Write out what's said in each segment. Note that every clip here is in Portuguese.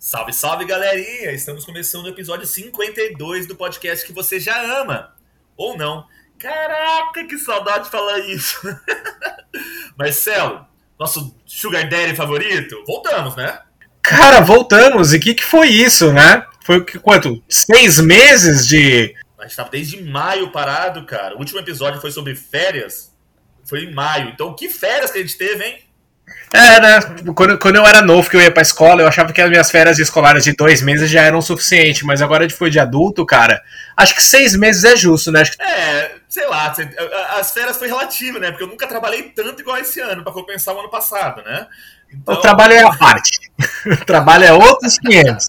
Salve, salve, galerinha! Estamos começando o episódio 52 do podcast que você já ama. Ou não. Caraca, que saudade de falar isso. Marcelo, nosso Sugar Daddy favorito, voltamos, né? Cara, voltamos. E o que foi isso, né? Foi quanto? 6 meses de... A gente tava desde maio parado, cara. O último episódio foi sobre férias. Foi em maio. Então, que férias que a gente teve, hein? Né? Quando eu era novo, que eu ia pra escola, eu achava que as minhas férias escolares de 2 meses já eram suficientes. Mas agora, depois de adulto, cara, acho que 6 meses é justo, né? Sei lá. As férias foi relativo, né? Porque eu nunca trabalhei tanto igual esse ano, pra compensar o ano passado, né? Então... O trabalho é a parte. O trabalho é outros 500.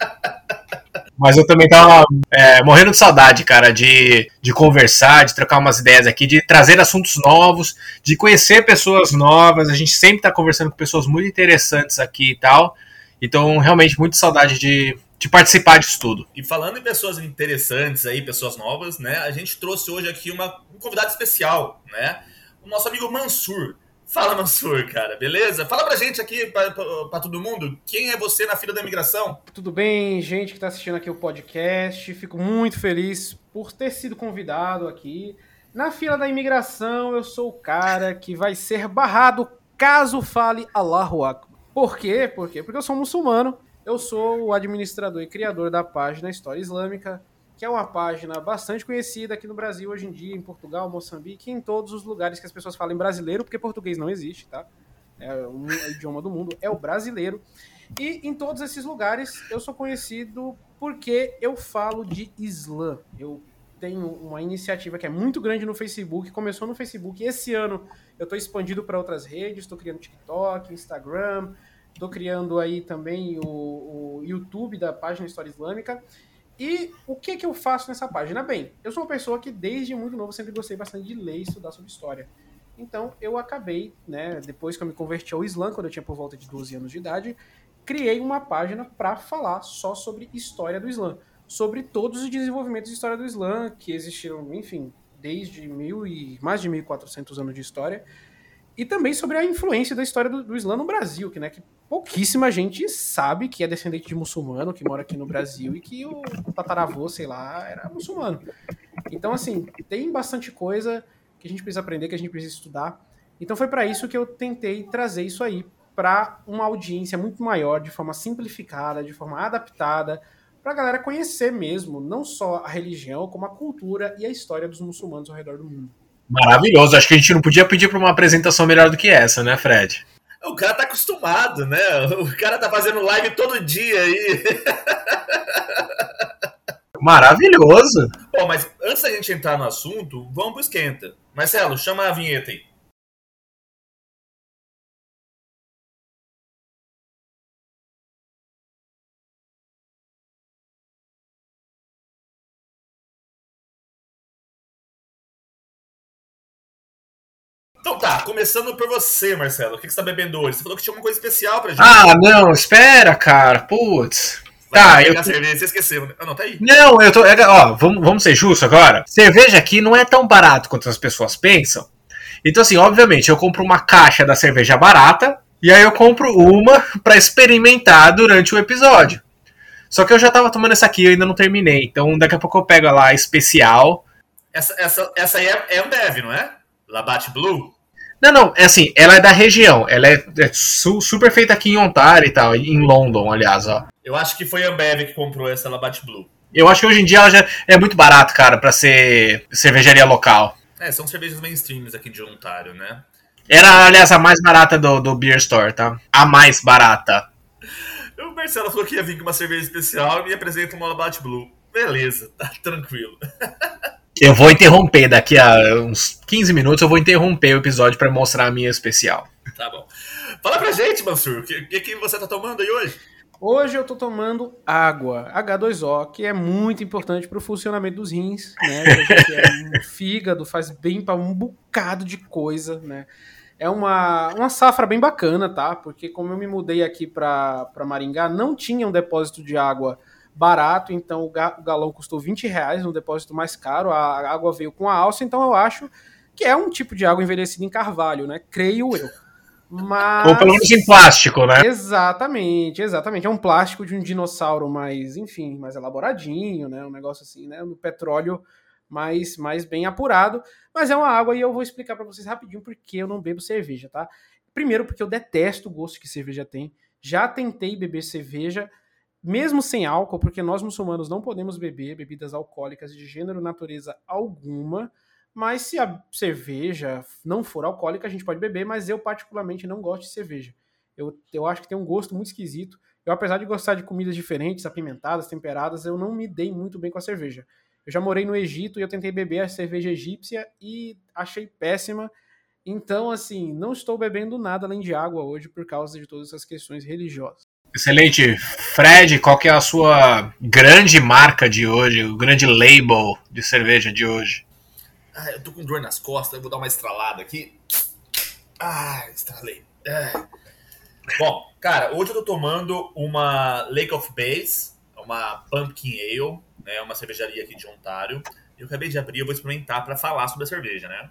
Mas eu também tava morrendo de saudade, cara, de conversar, de trocar umas ideias aqui, de trazer assuntos novos, de conhecer pessoas novas. A gente sempre tá conversando com pessoas muito interessantes aqui e tal. Então, realmente, muito saudade de participar disso tudo. E falando em pessoas interessantes aí, pessoas novas, né? A gente trouxe hoje aqui um convidado especial, né? O nosso amigo Mansur. Fala, Mansur, cara, beleza? Fala pra gente aqui, pra todo mundo, quem é você na fila da imigração? Tudo bem, gente que tá assistindo aqui o podcast. Fico muito feliz por ter sido convidado aqui. Na fila da imigração, eu sou o cara que vai ser barrado caso fale Allahu Akbar. Por quê? Porque eu sou muçulmano. Eu sou o administrador e criador da página História Islâmica, que é uma página bastante conhecida aqui no Brasil hoje em dia, em Portugal, Moçambique, em todos os lugares que as pessoas falam brasileiro, porque português não existe, tá? É o idioma do mundo, é o brasileiro. E em todos esses lugares eu sou conhecido porque eu falo de Islã. Eu tenho uma iniciativa que é muito grande no Facebook, começou no Facebook, e esse ano eu estou expandindo para outras redes, estou criando TikTok, Instagram, estou criando aí também o YouTube da página História Islâmica. E o que eu faço nessa página? Bem, eu sou uma pessoa que desde muito novo sempre gostei bastante de ler e estudar sobre história. Então eu acabei, né, depois que eu me converti ao Islã, quando eu tinha por volta de 12 anos de idade, criei uma página para falar só sobre história do Islã, sobre todos os desenvolvimentos de história do Islã que existiram, enfim, desde mais de 1.400 anos de história, e também sobre a influência da história do Islã no Brasil, que pouquíssima gente sabe que é descendente de muçulmano, que mora aqui no Brasil e que o tataravô, sei lá, era muçulmano. Então, assim, tem bastante coisa que a gente precisa aprender, que a gente precisa estudar. Então foi para isso que eu tentei trazer isso aí para uma audiência muito maior, de forma simplificada, de forma adaptada, para a galera conhecer mesmo, não só a religião, como a cultura e a história dos muçulmanos ao redor do mundo. Maravilhoso. Acho que a gente não podia pedir para uma apresentação melhor do que essa, né, Fred? O cara tá acostumado, né? O cara tá fazendo live todo dia aí. Maravilhoso. Bom, mas antes da gente entrar no assunto, vamos pro esquenta. Marcelo, chama a vinheta aí. Então tá, começando por você, Marcelo. O que você tá bebendo hoje? Você falou que tinha uma coisa especial pra gente. Ah, não, espera, cara. Putz. Tá, eu... cerveja, você esqueceu. Ah, não, tá aí. Não, eu tô... Ó, vamos ser justos agora. Cerveja aqui não é tão barato quanto as pessoas pensam. Então, assim, obviamente, eu compro uma caixa da cerveja barata e aí eu compro uma pra experimentar durante o episódio. Só que eu já tava tomando essa aqui e eu ainda não terminei. Então, daqui a pouco eu pego lá a especial. Essa aí é Ambev, não é? Labatt Blue? Não, é assim, ela é da região. Ela é super feita aqui em Ontário e tal, em London, aliás, ó. Eu acho que foi a Ambev que comprou essa Labatt Blue. Eu acho que hoje em dia ela já é muito barato, cara, pra ser cervejaria local. São cervejas mainstreams aqui de Ontário, né? Era, aliás, a mais barata do Beer Store, tá? A mais barata. O Marcelo falou que ia vir com uma cerveja especial e me apresenta uma Labatt Blue. Beleza, tá tranquilo. Eu vou interromper daqui a uns 15 minutos, eu vou interromper o episódio pra mostrar a minha especial. Tá bom. Fala pra gente, Mansur, o que você tá tomando aí hoje? Hoje eu tô tomando água, H2O, que é muito importante pro funcionamento dos rins, né? Que é um fígado, faz bem pra um bocado de coisa, né? É uma safra bem bacana, tá? Porque como eu me mudei aqui pra Maringá, não tinha um depósito de água barato, então o galão custou R$20, no depósito mais caro, a água veio com a alça, então eu acho que é um tipo de água envelhecida em carvalho, né? Creio eu. Mas... Ou pelo menos em plástico, né? Exatamente. É um plástico de um dinossauro mais, enfim, mais elaboradinho, né? Um negócio assim, né? No petróleo mais bem apurado. Mas é uma água e eu vou explicar pra vocês rapidinho porque eu não bebo cerveja, tá? Primeiro porque eu detesto o gosto que cerveja tem. Já tentei beber cerveja, mesmo sem álcool, porque nós muçulmanos não podemos beber bebidas alcoólicas de gênero, natureza alguma. Mas se a cerveja não for alcoólica, a gente pode beber, mas eu particularmente não gosto de cerveja. Eu acho que tem um gosto muito esquisito. Eu, apesar de gostar de comidas diferentes, apimentadas, temperadas, eu não me dei muito bem com a cerveja. Eu já morei no Egito e eu tentei beber a cerveja egípcia e achei péssima. Então, assim, não estou bebendo nada além de água hoje por causa de todas essas questões religiosas. Excelente. Fred, qual que é a sua grande marca de hoje, o grande label de cerveja de hoje? Eu tô com dor nas costas, eu vou dar uma estralada aqui. Estralei. Bom, cara, hoje eu tô tomando uma Lake of Bays, uma Pumpkin Ale, né, uma cervejaria aqui de Ontário. Eu acabei de abrir, eu vou experimentar pra falar sobre a cerveja, né?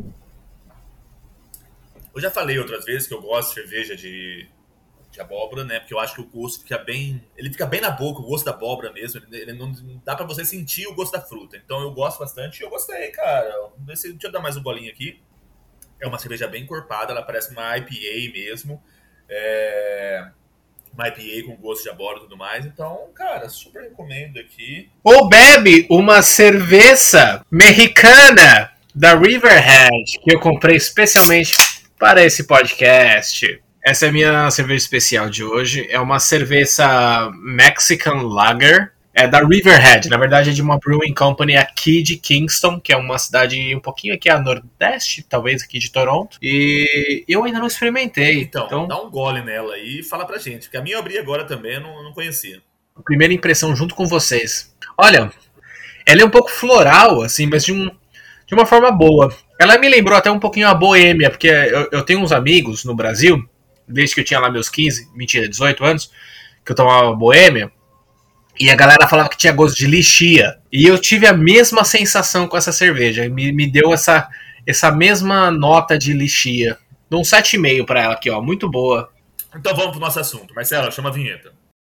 Eu já falei outras vezes que eu gosto de cerveja de abóbora, né? Porque eu acho que o gosto fica bem... Ele fica bem na boca, o gosto da abóbora mesmo. Ele não dá pra você sentir o gosto da fruta. Então eu gosto bastante e eu gostei, cara. Deixa eu dar mais um golinho aqui. É uma cerveja bem encorpada, ela parece uma IPA mesmo. Uma IPA com gosto de abóbora e tudo mais. Então, cara, super recomendo aqui. Ou bebe uma cerveja mexicana da Riverhead, que eu comprei especialmente para esse podcast. Essa é a minha cerveja especial de hoje. É uma cerveja Mexican Lager. É da Riverhead. Na verdade, é de uma brewing company aqui de Kingston, que é uma cidade um pouquinho aqui a nordeste, talvez aqui de Toronto. E eu ainda não experimentei. Então dá um gole nela aí e fala pra gente. Porque a minha eu abri agora também, eu não conhecia. Primeira impressão junto com vocês. Olha, ela é um pouco floral, assim, mas de uma forma boa. Ela me lembrou até um pouquinho a boêmia, porque eu tenho uns amigos no Brasil, desde que eu tinha lá meus 18 anos, que eu tomava boêmia, e a galera falava que tinha gosto de lixia. E eu tive a mesma sensação com essa cerveja. Me deu essa mesma nota de lixia. Dou um 7,5 pra ela aqui, ó. Muito boa. Então vamos pro nosso assunto. Marcelo, chama a vinheta.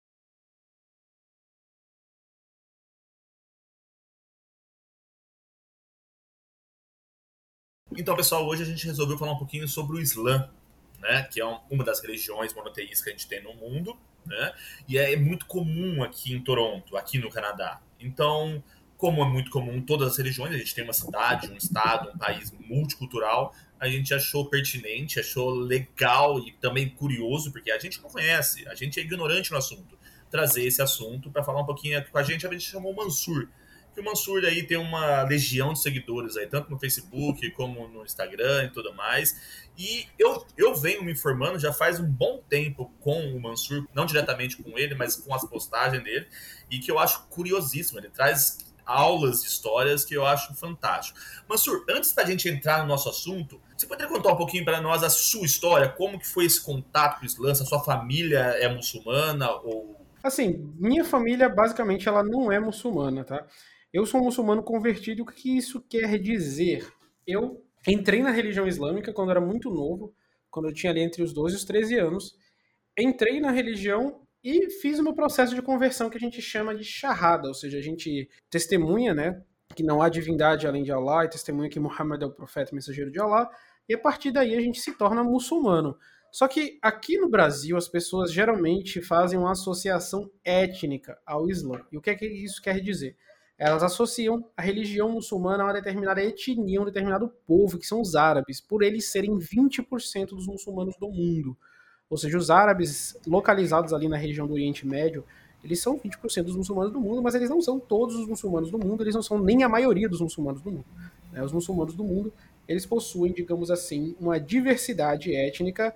Então, pessoal, hoje a gente resolveu falar um pouquinho sobre o Islã, né? Que é uma das religiões monoteístas que a gente tem no mundo, né? E é muito comum aqui em Toronto, aqui no Canadá. Então, como é muito comum em todas as religiões, a gente tem uma cidade, um estado, um país multicultural, a gente achou pertinente, achou legal e também curioso, porque a gente não conhece, a gente é ignorante no assunto, trazer esse assunto para falar um pouquinho com a gente chamou o Mansur. Que o Mansur aí tem uma legião de seguidores aí, tanto no Facebook como no Instagram e tudo mais. E eu venho me informando já faz um bom tempo com o Mansur, não diretamente com ele, mas com as postagens dele, e que eu acho curiosíssimo. Ele traz aulas de histórias que eu acho fantástico. Mansur, antes da gente entrar no nosso assunto, você poderia contar um pouquinho para nós a sua história? Como que foi esse contato com o Islã? Se a sua família é muçulmana ou... Assim, minha família, basicamente, ela não é muçulmana, tá? Eu sou um muçulmano convertido. O que isso quer dizer? Eu entrei na religião islâmica quando era muito novo, quando eu tinha ali entre os 12 e os 13 anos. Entrei na religião e fiz o meu processo de conversão que a gente chama de shahada, ou seja, a gente testemunha, né, que não há divindade além de Allah, e testemunha que Muhammad é o profeta e mensageiro de Allah, e a partir daí a gente se torna muçulmano. Só que aqui no Brasil as pessoas geralmente fazem uma associação étnica ao Islã. E o que é que isso quer dizer? Elas associam a religião muçulmana a uma determinada etnia, um determinado povo, que são os árabes, por eles serem 20% dos muçulmanos do mundo. Ou seja, os árabes localizados ali na região do Oriente Médio, eles são 20% dos muçulmanos do mundo, mas eles não são todos os muçulmanos do mundo, eles não são nem a maioria dos muçulmanos do mundo. Os muçulmanos do mundo, eles possuem, digamos assim, uma diversidade étnica,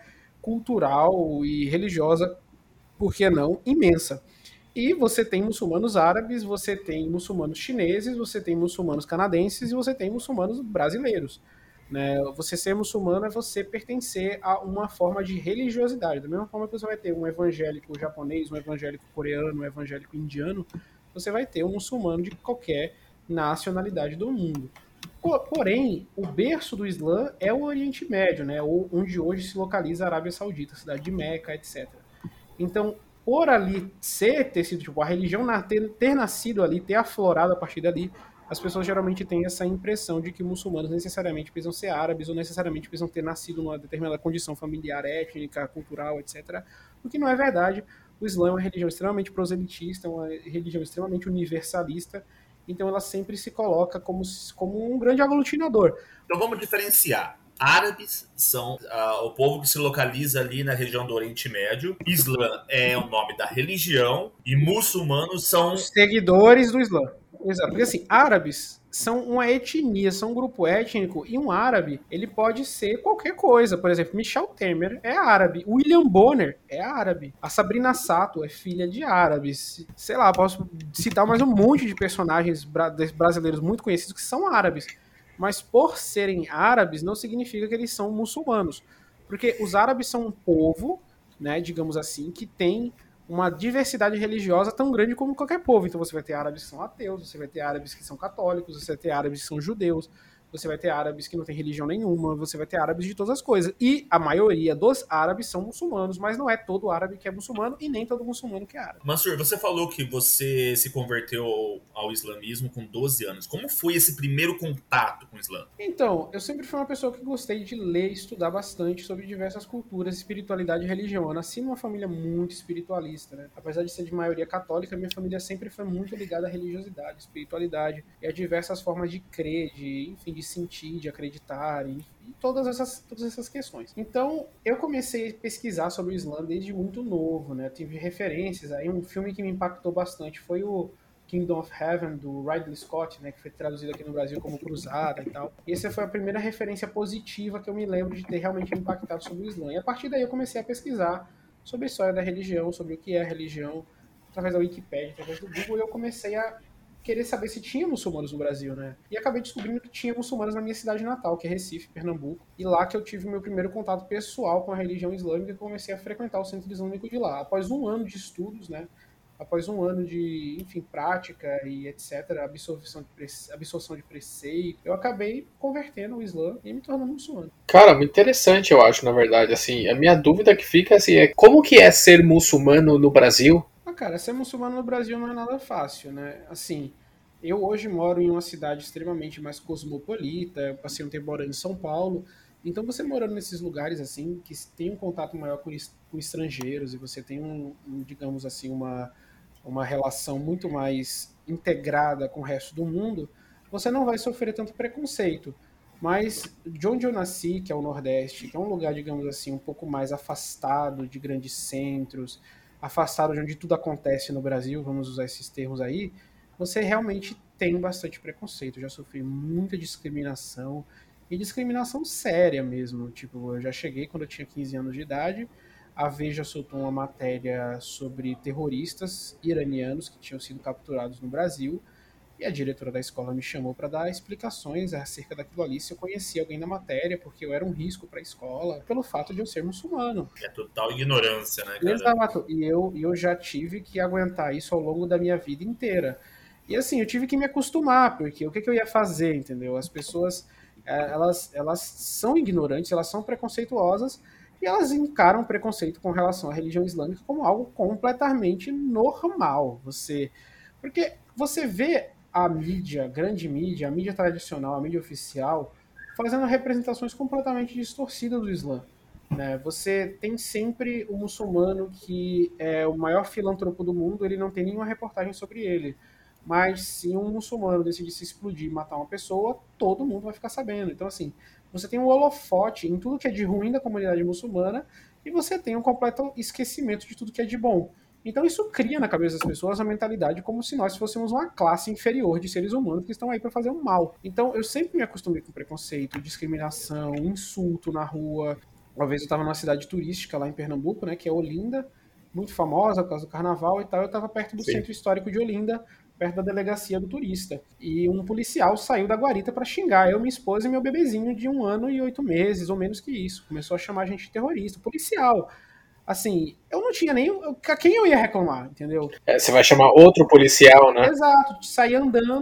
cultural e religiosa, por que não, imensa. E você tem muçulmanos árabes, você tem muçulmanos chineses, você tem muçulmanos canadenses e você tem muçulmanos brasileiros. Né? Você ser muçulmano é você pertencer a uma forma de religiosidade. Da mesma forma que você vai ter um evangélico japonês, um evangélico coreano, um evangélico indiano, você vai ter um muçulmano de qualquer nacionalidade do mundo. Porém, o berço do Islã é o Oriente Médio, né? Onde hoje se localiza a Arábia Saudita, a cidade de Meca, etc. Então, por ali ter sido, tipo, a religião ter nascido ali, ter aflorado a partir dali, as pessoas geralmente têm essa impressão de que muçulmanos necessariamente precisam ser árabes ou necessariamente precisam ter nascido numa determinada condição familiar, étnica, cultural, etc. O que não é verdade. O Islã é uma religião extremamente proselitista, uma religião extremamente universalista, então ela sempre se coloca como um grande aglutinador. Então vamos diferenciar. Árabes são o povo que se localiza ali na região do Oriente Médio. Islã é o nome da religião e muçulmanos são os seguidores do Islã. Exato. Porque assim, árabes são uma etnia, são um grupo étnico, e um árabe, ele pode ser qualquer coisa. Por exemplo, Michel Temer é árabe, William Bonner é árabe, a Sabrina Sato é filha de árabes. Sei lá, posso citar mais um monte de personagens brasileiros muito conhecidos que são árabes. Mas por serem árabes, não significa que eles são muçulmanos. Porque os árabes são um povo, né, digamos assim, que tem uma diversidade religiosa tão grande como qualquer povo. Então você vai ter árabes que são ateus, você vai ter árabes que são católicos, você vai ter árabes que são judeus, você vai ter árabes que não têm religião nenhuma, você vai ter árabes de todas as coisas. E a maioria dos árabes são muçulmanos, mas não é todo árabe que é muçulmano e nem todo muçulmano que é árabe. Mansur, você falou que você se converteu ao islamismo com 12 anos. Como foi esse primeiro contato com o Islã? Então, eu sempre fui uma pessoa que gostei de ler e estudar bastante sobre diversas culturas, espiritualidade e religião. Eu nasci numa família muito espiritualista, né? Apesar de ser de maioria católica, minha família sempre foi muito ligada à religiosidade, espiritualidade e a diversas formas de crer, enfim, de sentir, de acreditar, e todas essas questões. Então, eu comecei a pesquisar sobre o Islã desde muito novo, né? Eu tive referências. Aí um filme que me impactou bastante foi o Kingdom of Heaven, do Ridley Scott, né, que foi traduzido aqui no Brasil como Cruzada e tal. E essa foi a primeira referência positiva que eu me lembro de ter realmente me impactado sobre o Islã. E a partir daí eu comecei a pesquisar sobre a história da religião, sobre o que é a religião, através da Wikipédia, através do Google, e eu comecei a querer saber se tinha muçulmanos no Brasil, né? E acabei descobrindo que tinha muçulmanos na minha cidade natal, que é Recife, Pernambuco. E lá que eu tive o meu primeiro contato pessoal com a religião islâmica e comecei a frequentar o centro islâmico de lá. Após um ano de estudos, né? Após um ano de, enfim, prática e etc., absorção de preceito, eu acabei convertendo o Islã e me tornando muçulmano. Cara, muito interessante, eu acho, na verdade. Assim, a minha dúvida que fica assim, é como que é ser muçulmano no Brasil? Cara, ser muçulmano no Brasil não é nada fácil, né? Assim, eu hoje moro em uma cidade extremamente mais cosmopolita, eu passei um tempo morando em São Paulo, então você morando nesses lugares, assim, que tem um contato maior com estrangeiros e você tem digamos assim, uma relação muito mais integrada com o resto do mundo, você não vai sofrer tanto preconceito. Mas de onde eu nasci, que é o Nordeste, que é um lugar, digamos assim, um pouco mais afastado de grandes centros, afastado de onde tudo acontece no Brasil, vamos usar esses termos aí, você realmente tem bastante preconceito. Eu já sofri muita discriminação, e discriminação séria mesmo. Tipo, eu já cheguei quando eu tinha 15 anos de idade, a Veja soltou uma matéria sobre terroristas iranianos que tinham sido capturados no Brasil, e a diretora da escola me chamou para dar explicações acerca daquilo ali, se eu conhecia alguém na matéria, porque eu era um risco para a escola, pelo fato de eu ser muçulmano. É total ignorância, né, cara? Exato. E eu já tive que aguentar isso ao longo da minha vida inteira. E assim, eu tive que me acostumar, porque o que eu ia fazer, entendeu? As pessoas, elas são ignorantes, elas são preconceituosas, e elas encaram o preconceito com relação à religião islâmica como algo completamente normal. Porque você vê a mídia, grande mídia, a mídia tradicional, a mídia oficial, fazendo representações completamente distorcidas do Islã. Né? Você tem sempre o muçulmano que é o maior filantropo do mundo, ele não tem nenhuma reportagem sobre ele. Mas se um muçulmano decidir se explodir e matar uma pessoa, todo mundo vai ficar sabendo. Então, assim, você tem um holofote em tudo que é de ruim da comunidade muçulmana e você tem um completo esquecimento de tudo que é de bom. Então isso cria na cabeça das pessoas a mentalidade como se nós fôssemos uma classe inferior de seres humanos que estão aí para fazer um mal. Então eu sempre me acostumei com preconceito, discriminação, insulto na rua. Uma vez eu estava numa cidade turística lá em Pernambuco, né, que é Olinda, muito famosa por causa do carnaval e tal. Eu estava perto do centro histórico de Olinda, perto da delegacia do turista. E um policial saiu da guarita para xingar eu, minha esposa e meu bebezinho de 1 ano e 8 meses, ou menos que isso. Começou a chamar a gente de terrorista. Policial. Assim, eu não tinha nem... Quem eu ia reclamar, entendeu? Você vai chamar outro policial, né? Exato. Saí andando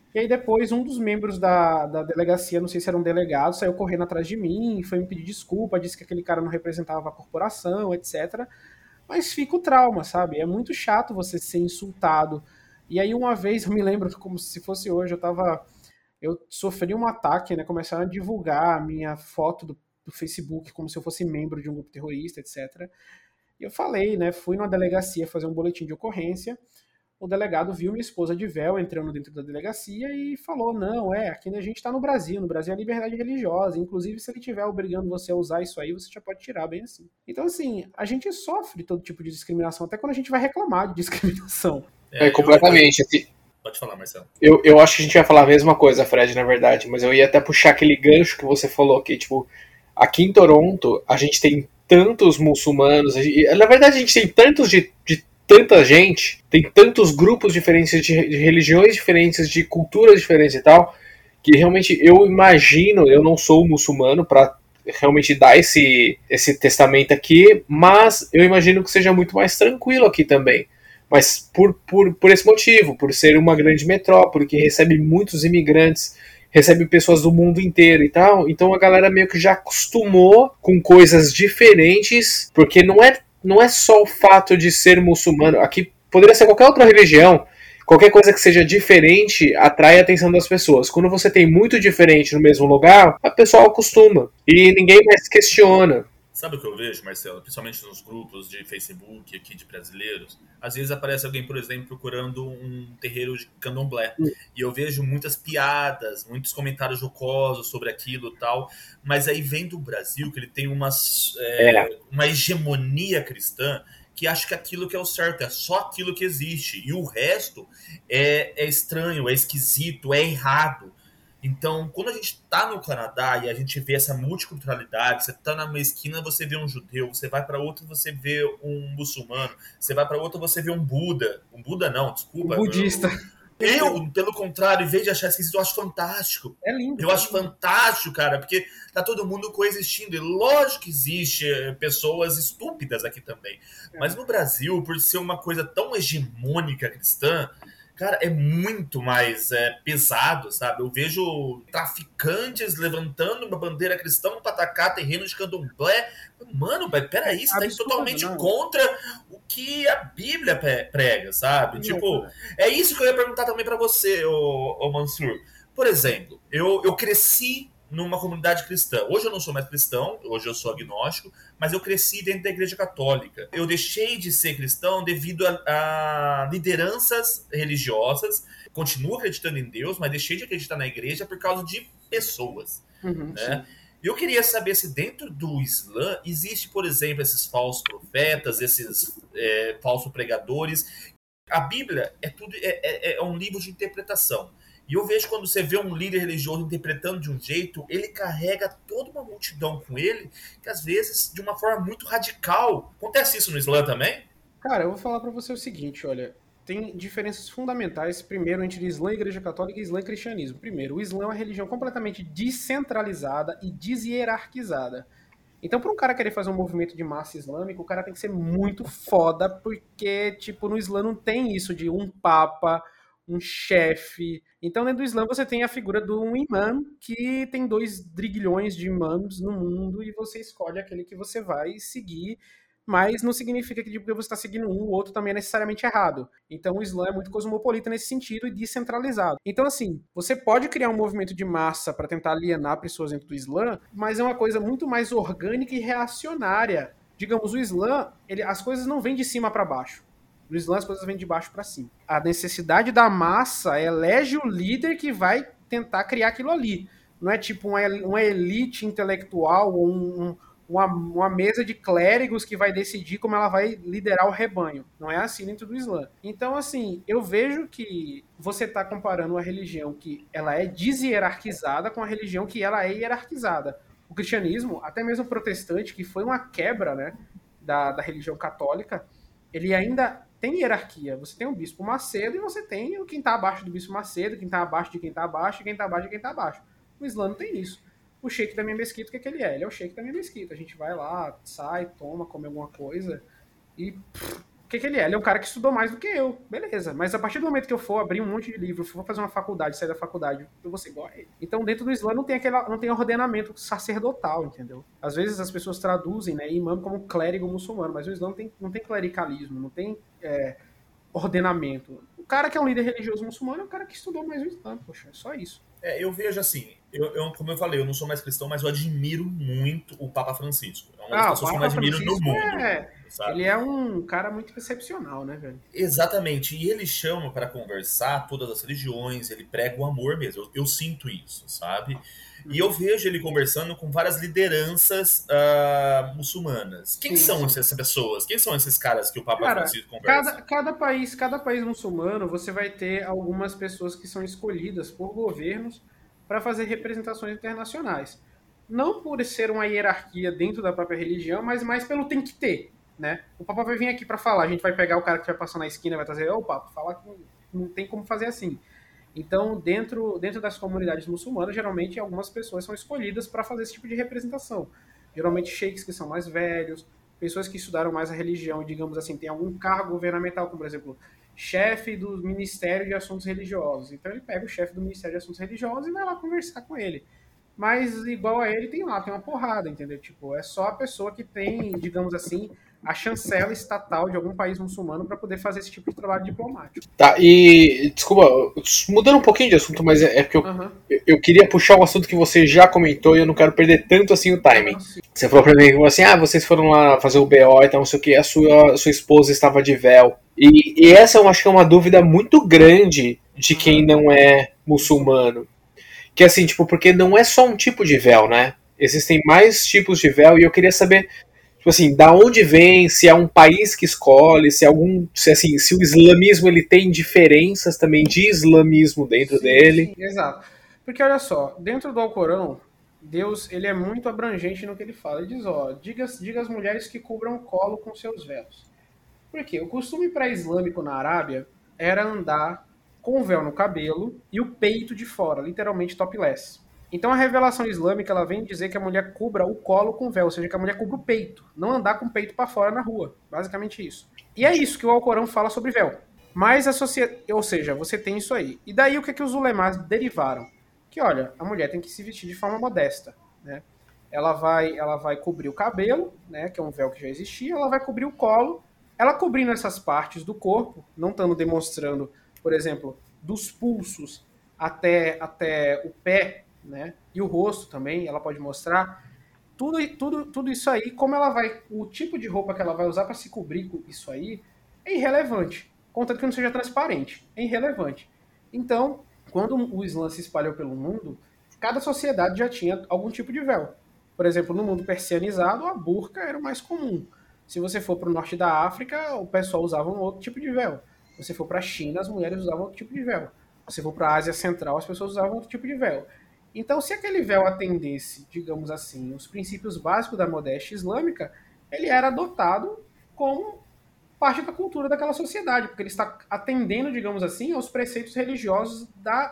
E aí depois um dos membros da delegacia, não sei se era um delegado, saiu correndo atrás de mim, foi me pedir desculpa, disse que aquele cara não representava a corporação, etc. Mas fica o trauma, sabe? É muito chato você ser insultado. E aí uma vez, eu me lembro como se fosse hoje, eu sofri um ataque, né? Começaram a divulgar a minha foto do Facebook como se eu fosse membro de um grupo terrorista, etc. E eu falei, né? Fui numa delegacia fazer um boletim de ocorrência. O delegado viu minha esposa de véu entrando dentro da delegacia e falou: não, aqui a gente está no Brasil é liberdade religiosa, inclusive se ele estiver obrigando você a usar isso aí, você já pode tirar, bem assim. Então, assim, a gente sofre todo tipo de discriminação, até quando a gente vai reclamar de discriminação. Completamente. Pode falar, Marcelo. Eu acho que a gente vai falar a mesma coisa, Fred, na verdade, mas eu ia até puxar aquele gancho que você falou, que, tipo, aqui em Toronto, a gente tem tantos muçulmanos, na verdade a gente tem tantos de tanta gente, tem tantos grupos diferentes de religiões diferentes, de culturas diferentes e tal, que realmente eu imagino, eu não sou muçulmano para realmente dar esse testamento aqui, mas eu imagino que seja muito mais tranquilo aqui também. Mas por esse motivo, por ser uma grande metrópole que recebe muitos imigrantes, recebe pessoas do mundo inteiro e tal, então a galera meio que já acostumou com coisas diferentes, porque não é só o fato de ser muçulmano, aqui poderia ser qualquer outra religião, qualquer coisa que seja diferente atrai a atenção das pessoas. Quando você tem muito diferente no mesmo lugar, a pessoa acostuma e ninguém mais questiona. Sabe o que eu vejo, Marcelo? Principalmente nos grupos de Facebook aqui de brasileiros. Às vezes aparece alguém, por exemplo, procurando um terreiro de candomblé. E eu vejo muitas piadas, muitos comentários jocosos sobre aquilo e tal. Mas aí vem do Brasil, que ele tem uma hegemonia cristã, que acha que aquilo que é o certo, é só aquilo que existe. E o resto é estranho, é esquisito, é errado. Então, quando a gente está no Canadá e a gente vê essa multiculturalidade, você está numa esquina, você vê um judeu, você vai para outra, você vê um muçulmano, você vai para outra, você vê um Buda. Um Buda não, desculpa. Um budista. Eu, pelo contrário, em vez de achar esquisito, eu acho fantástico. É lindo. Eu acho fantástico, cara, porque tá todo mundo coexistindo. E lógico que existe pessoas estúpidas aqui também. Mas no Brasil, por ser uma coisa tão hegemônica cristã, cara, é muito mais pesado, sabe? Eu vejo traficantes levantando uma bandeira cristã para atacar terreno de candomblé. Mano, peraí, isso tá totalmente contra o que a Bíblia prega, sabe? Tipo, é isso que eu ia perguntar também para você, ô Mansur. Por exemplo, eu cresci numa comunidade cristã. Hoje eu não sou mais cristão, hoje eu sou agnóstico, mas eu cresci dentro da igreja católica. Eu deixei de ser cristão devido a lideranças religiosas. Continuo acreditando em Deus, mas deixei de acreditar na igreja por causa de pessoas. Né? Eu queria saber se dentro do Islã existe, por exemplo, esses falsos profetas, esses falsos pregadores. A Bíblia é um livro de interpretação. E eu vejo quando você vê um líder religioso interpretando de um jeito, ele carrega toda uma multidão com ele, que às vezes de uma forma muito radical. Acontece isso no Islã também? Cara, eu vou falar pra você o seguinte, olha, tem diferenças fundamentais, primeiro, entre Islã e Igreja Católica e Islã e Cristianismo. Primeiro, o Islã é uma religião completamente descentralizada e deshierarquizada. Então, para um cara querer fazer um movimento de massa islâmico, o cara tem que ser muito foda, porque, tipo, no Islã não tem isso de um papa, um chefe. Então, dentro do Islã, você tem a figura de um imã, que tem 2 trilhões de imãs no mundo, e você escolhe aquele que você vai seguir, mas não significa que porque você está seguindo um, o outro também é necessariamente errado. Então o Islã é muito cosmopolita nesse sentido e descentralizado. Então, assim, você pode criar um movimento de massa para tentar alienar pessoas dentro do Islã, mas é uma coisa muito mais orgânica e reacionária. Digamos, o Islã, as coisas não vêm de cima para baixo. No Islã as coisas vêm de baixo para cima. A necessidade da massa elege o líder que vai tentar criar aquilo ali. Não é tipo uma elite intelectual ou uma mesa de clérigos que vai decidir como ela vai liderar o rebanho. Não é assim dentro do Islã. Então, assim, eu vejo que você está comparando uma religião que ela é deshierarquizada com a religião que ela é hierarquizada. O cristianismo, até mesmo o protestante, que foi uma quebra, né, da religião católica, ele ainda tem hierarquia. Você tem o bispo Macedo e você tem quem está abaixo do bispo Macedo, quem está abaixo de quem está abaixo, e quem está abaixo de quem está abaixo. O Islã não tem isso. O sheik da minha mesquita, o que ele é? Ele é o sheik da minha mesquita. A gente vai lá, sai, toma, come alguma coisa e que ele é? Ele é um cara que estudou mais do que eu, beleza. Mas a partir do momento que eu for abrir um monte de livro, for fazer uma faculdade, sair da faculdade, eu vou ser igual a ele. Então, dentro do Islã não tem ordenamento sacerdotal, entendeu? Às vezes as pessoas traduzem, né, imã como clérigo muçulmano, mas o Islã não tem clericalismo, não tem ordenamento. O cara que é um líder religioso muçulmano é o cara que estudou mais o Islã, poxa, é só isso. Eu vejo assim, como eu falei, eu não sou mais cristão, mas eu admiro muito o Papa Francisco. É uma das pessoas que eu mais admiro no mundo. Sabe? Ele é um cara muito excepcional, né, velho? Exatamente. E ele chama para conversar todas as religiões, ele prega o amor mesmo. Eu sinto isso, sabe? E eu vejo ele conversando com várias lideranças muçulmanas. Quem são essas pessoas? Quem são esses caras que o Papa Francisco conversa? Cada país muçulmano, você vai ter algumas pessoas que são escolhidas por governos para fazer representações internacionais. Não por ser uma hierarquia dentro da própria religião, mas mais pelo tem que ter, né? O Papa vai vir aqui para falar, a gente vai pegar o cara que vai passar na esquina e vai trazer, ô Papa, fala que não tem como fazer assim. Então, dentro das comunidades muçulmanas, geralmente algumas pessoas são escolhidas para fazer esse tipo de representação. Geralmente sheiks que são mais velhos, pessoas que estudaram mais a religião, digamos assim, tem algum cargo governamental, como por exemplo, chefe do Ministério de Assuntos Religiosos. Então ele pega o chefe do Ministério de Assuntos Religiosos e vai lá conversar com ele. Mas igual a ele tem uma porrada, entendeu? Tipo, é só a pessoa que tem, digamos assim, a chancela estatal de algum país muçulmano para poder fazer esse tipo de trabalho diplomático. Tá, e desculpa, mudando um pouquinho de assunto, mas é porque eu queria puxar um assunto que você já comentou e eu não quero perder tanto assim o timing. Você falou pra mim assim, vocês foram lá fazer o BO e tal, não sei o que, a sua esposa estava de véu. E essa eu acho que é uma dúvida muito grande de quem não é muçulmano. Que assim, tipo, porque não é só um tipo de véu, né? Existem mais tipos de véu e eu queria saber, tipo assim, da onde vem, se é um país que escolhe, se o islamismo ele tem diferenças também de islamismo dentro dele. Sim, exato. Porque olha só, dentro do Alcorão, Deus ele é muito abrangente no que ele fala. Ele diz, diga às mulheres que cubram o colo com seus véus. Por quê? O costume pré-islâmico na Arábia era andar com o véu no cabelo e o peito de fora, literalmente topless. Então a revelação islâmica ela vem dizer que a mulher cubra o colo com véu, ou seja, que a mulher cubra o peito, não andar com o peito para fora na rua, basicamente isso. E é isso que o Alcorão fala sobre véu. Mas a sociedade, ou seja, você tem isso aí. E daí o que os ulemás derivaram? Que olha, a mulher tem que se vestir de forma modesta, né? Ela vai cobrir o cabelo, né, que é um véu que já existia, ela vai cobrir o colo. Ela cobrindo essas partes do corpo, não estando demonstrando, por exemplo, dos pulsos até o pé, né? E o rosto também, ela pode mostrar. Tudo isso aí, o tipo de roupa que ela vai usar para se cobrir com isso aí é irrelevante. Contanto que não seja transparente. É irrelevante. Então, quando o Islã se espalhou pelo mundo, cada sociedade já tinha algum tipo de véu. Por exemplo, no mundo persianizado, a burca era o mais comum. Se você for para o norte da África, o pessoal usava um outro tipo de véu. Se você for para a China, as mulheres usavam outro tipo de véu. Se você for para a Ásia Central, as pessoas usavam outro tipo de véu. Então, se aquele véu atendesse, digamos assim, os princípios básicos da modéstia islâmica, ele era adotado como parte da cultura daquela sociedade, porque ele está atendendo, digamos assim, aos preceitos religiosos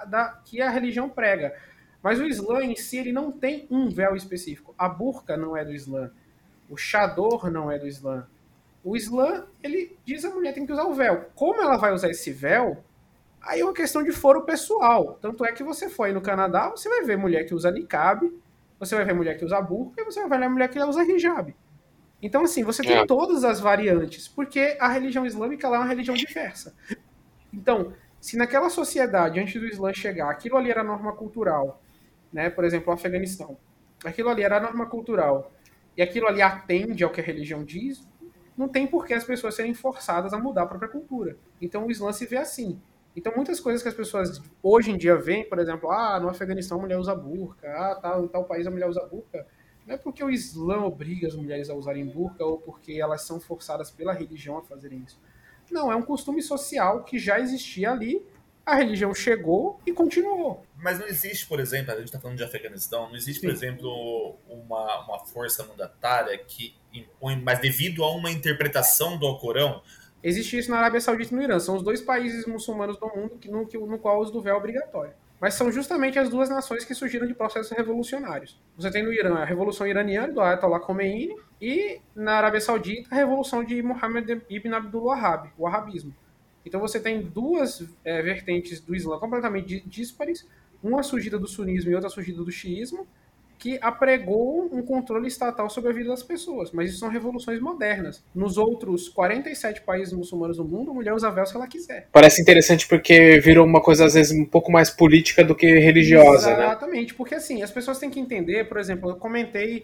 que a religião prega. Mas o Islã em si, ele não tem um véu específico. A burca não é do Islã. O chador não é do Islã. O Islã, ele diz que a mulher tem que usar o véu. Como ela vai usar esse véu, aí é uma questão de foro pessoal. Tanto é que você foi no Canadá, você vai ver mulher que usa niqab, você vai ver mulher que usa burca, e você vai ver mulher que usa hijab. Então, assim, você tem todas as variantes, porque a religião islâmica ela é uma religião diversa. Então, se naquela sociedade, antes do Islã chegar, aquilo ali era norma cultural, né? Por exemplo, o Afeganistão. Aquilo ali era norma cultural, e aquilo ali atende ao que a religião diz, não tem por que as pessoas serem forçadas a mudar a própria cultura. Então o Islã se vê assim. Então muitas coisas que as pessoas hoje em dia veem, por exemplo, no Afeganistão a mulher usa burca, em tal país a mulher usa burca, não é porque o Islã obriga as mulheres a usarem burca ou porque elas são forçadas pela religião a fazerem isso. Não, é um costume social que já existia ali, a religião chegou e continuou. Mas não existe, por exemplo, a gente está falando de Afeganistão, não existe, por exemplo, uma força mandatária que impõe, mas devido a uma interpretação do Alcorão. Existe isso na Arábia Saudita e no Irã. São os dois países muçulmanos do mundo no qual o uso do véu é obrigatório. Mas são justamente as duas nações que surgiram de processos revolucionários. Você tem no Irã a Revolução Iraniana, do Ayatollah Khomeini, E na Arábia Saudita, a revolução de Muhammad ibn Abdul Wahhab, o wahhabismo. Então você tem duas vertentes do Islã completamente díspares, uma surgida do sunismo e outra surgida do xiismo, que apregou um controle estatal sobre a vida das pessoas. Mas isso são revoluções modernas. Nos outros 47 países muçulmanos do mundo, a mulher usa véu se ela quiser. Parece interessante porque virou uma coisa, às vezes, um pouco mais política do que religiosa, né? Exatamente, porque assim, as pessoas têm que entender, por exemplo, eu comentei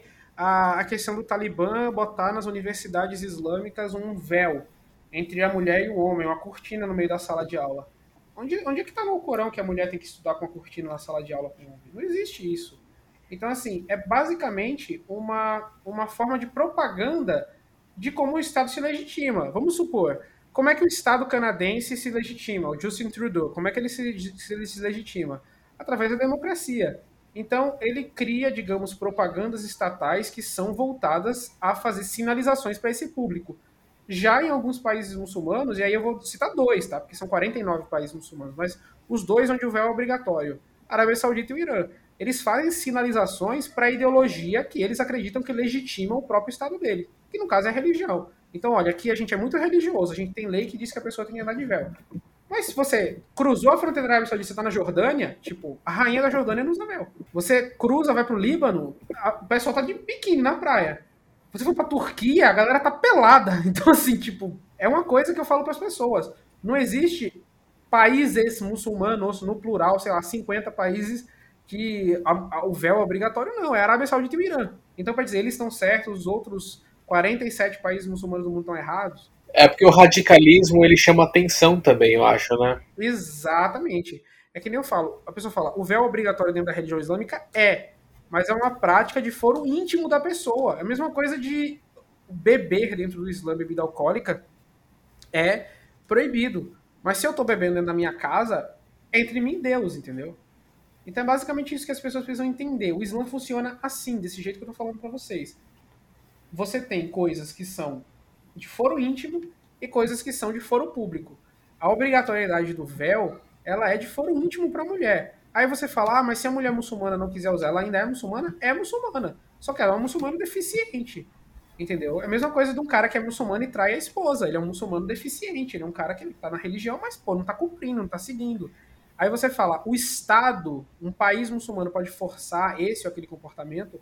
a questão do Talibã botar nas universidades islâmicas um véu entre a mulher e o homem, uma cortina no meio da sala de aula. Onde é que está no Corão que a mulher tem que estudar com a cortina na sala de aula com o homem? Não existe isso. Então, assim, é basicamente uma forma de propaganda de como o Estado se legitima. Vamos supor, como é que o Estado canadense se legitima? O Justin Trudeau, como é que ele se legitima? Através da democracia. Então, ele cria, digamos, propagandas estatais que são voltadas a fazer sinalizações para esse público. Já em alguns países muçulmanos, e aí eu vou citar dois, tá? Porque são 49 países muçulmanos, mas os dois onde o véu é obrigatório, Arábia Saudita e o Irã, eles fazem sinalizações para a ideologia que eles acreditam que legitima o próprio Estado dele, que no caso é a religião. Então, olha, aqui a gente é muito religioso, a gente tem lei que diz que a pessoa tem que andar de véu. Mas se você cruzou a fronteira da Arábia Saudita, você tá na Jordânia, tipo, a rainha da Jordânia não usa véu. Você cruza, vai pro Líbano, o pessoal tá de biquíni na praia. Você for pra Turquia, a galera tá pelada. Então, assim, tipo, é uma coisa que eu falo pras pessoas. Não existe países muçulmanos, no plural, sei lá, 50 países que o véu é obrigatório, não. É a Arábia Saudita e o Irã. Então, para dizer, eles estão certos, os outros 47 países muçulmanos do mundo estão errados. É porque o radicalismo, ele chama atenção também, eu acho, né? Exatamente. É que nem eu falo, a pessoa fala, o véu é obrigatório dentro da religião islâmica? Mas é uma prática de foro íntimo da pessoa. É a mesma coisa de beber dentro do Islã, bebida alcoólica, é proibido. Mas se eu tô bebendo dentro da minha casa, é entre mim e Deus, entendeu? Então é basicamente isso que as pessoas precisam entender. O Islã funciona assim, desse jeito que eu tô falando para vocês. Você tem coisas que são de foro íntimo e coisas que são de foro público. A obrigatoriedade do véu, ela é de foro íntimo para a mulher. Aí você fala, mas se a mulher muçulmana não quiser usar, ela ainda é muçulmana? É muçulmana. Só que ela é uma muçulmana deficiente. Entendeu? É a mesma coisa de um cara que é muçulmano e trai a esposa. Ele é um muçulmano deficiente. Ele é um cara que tá na religião, mas, pô, não tá cumprindo, não tá seguindo. Aí você fala, o Estado, um país muçulmano pode forçar esse ou aquele comportamento?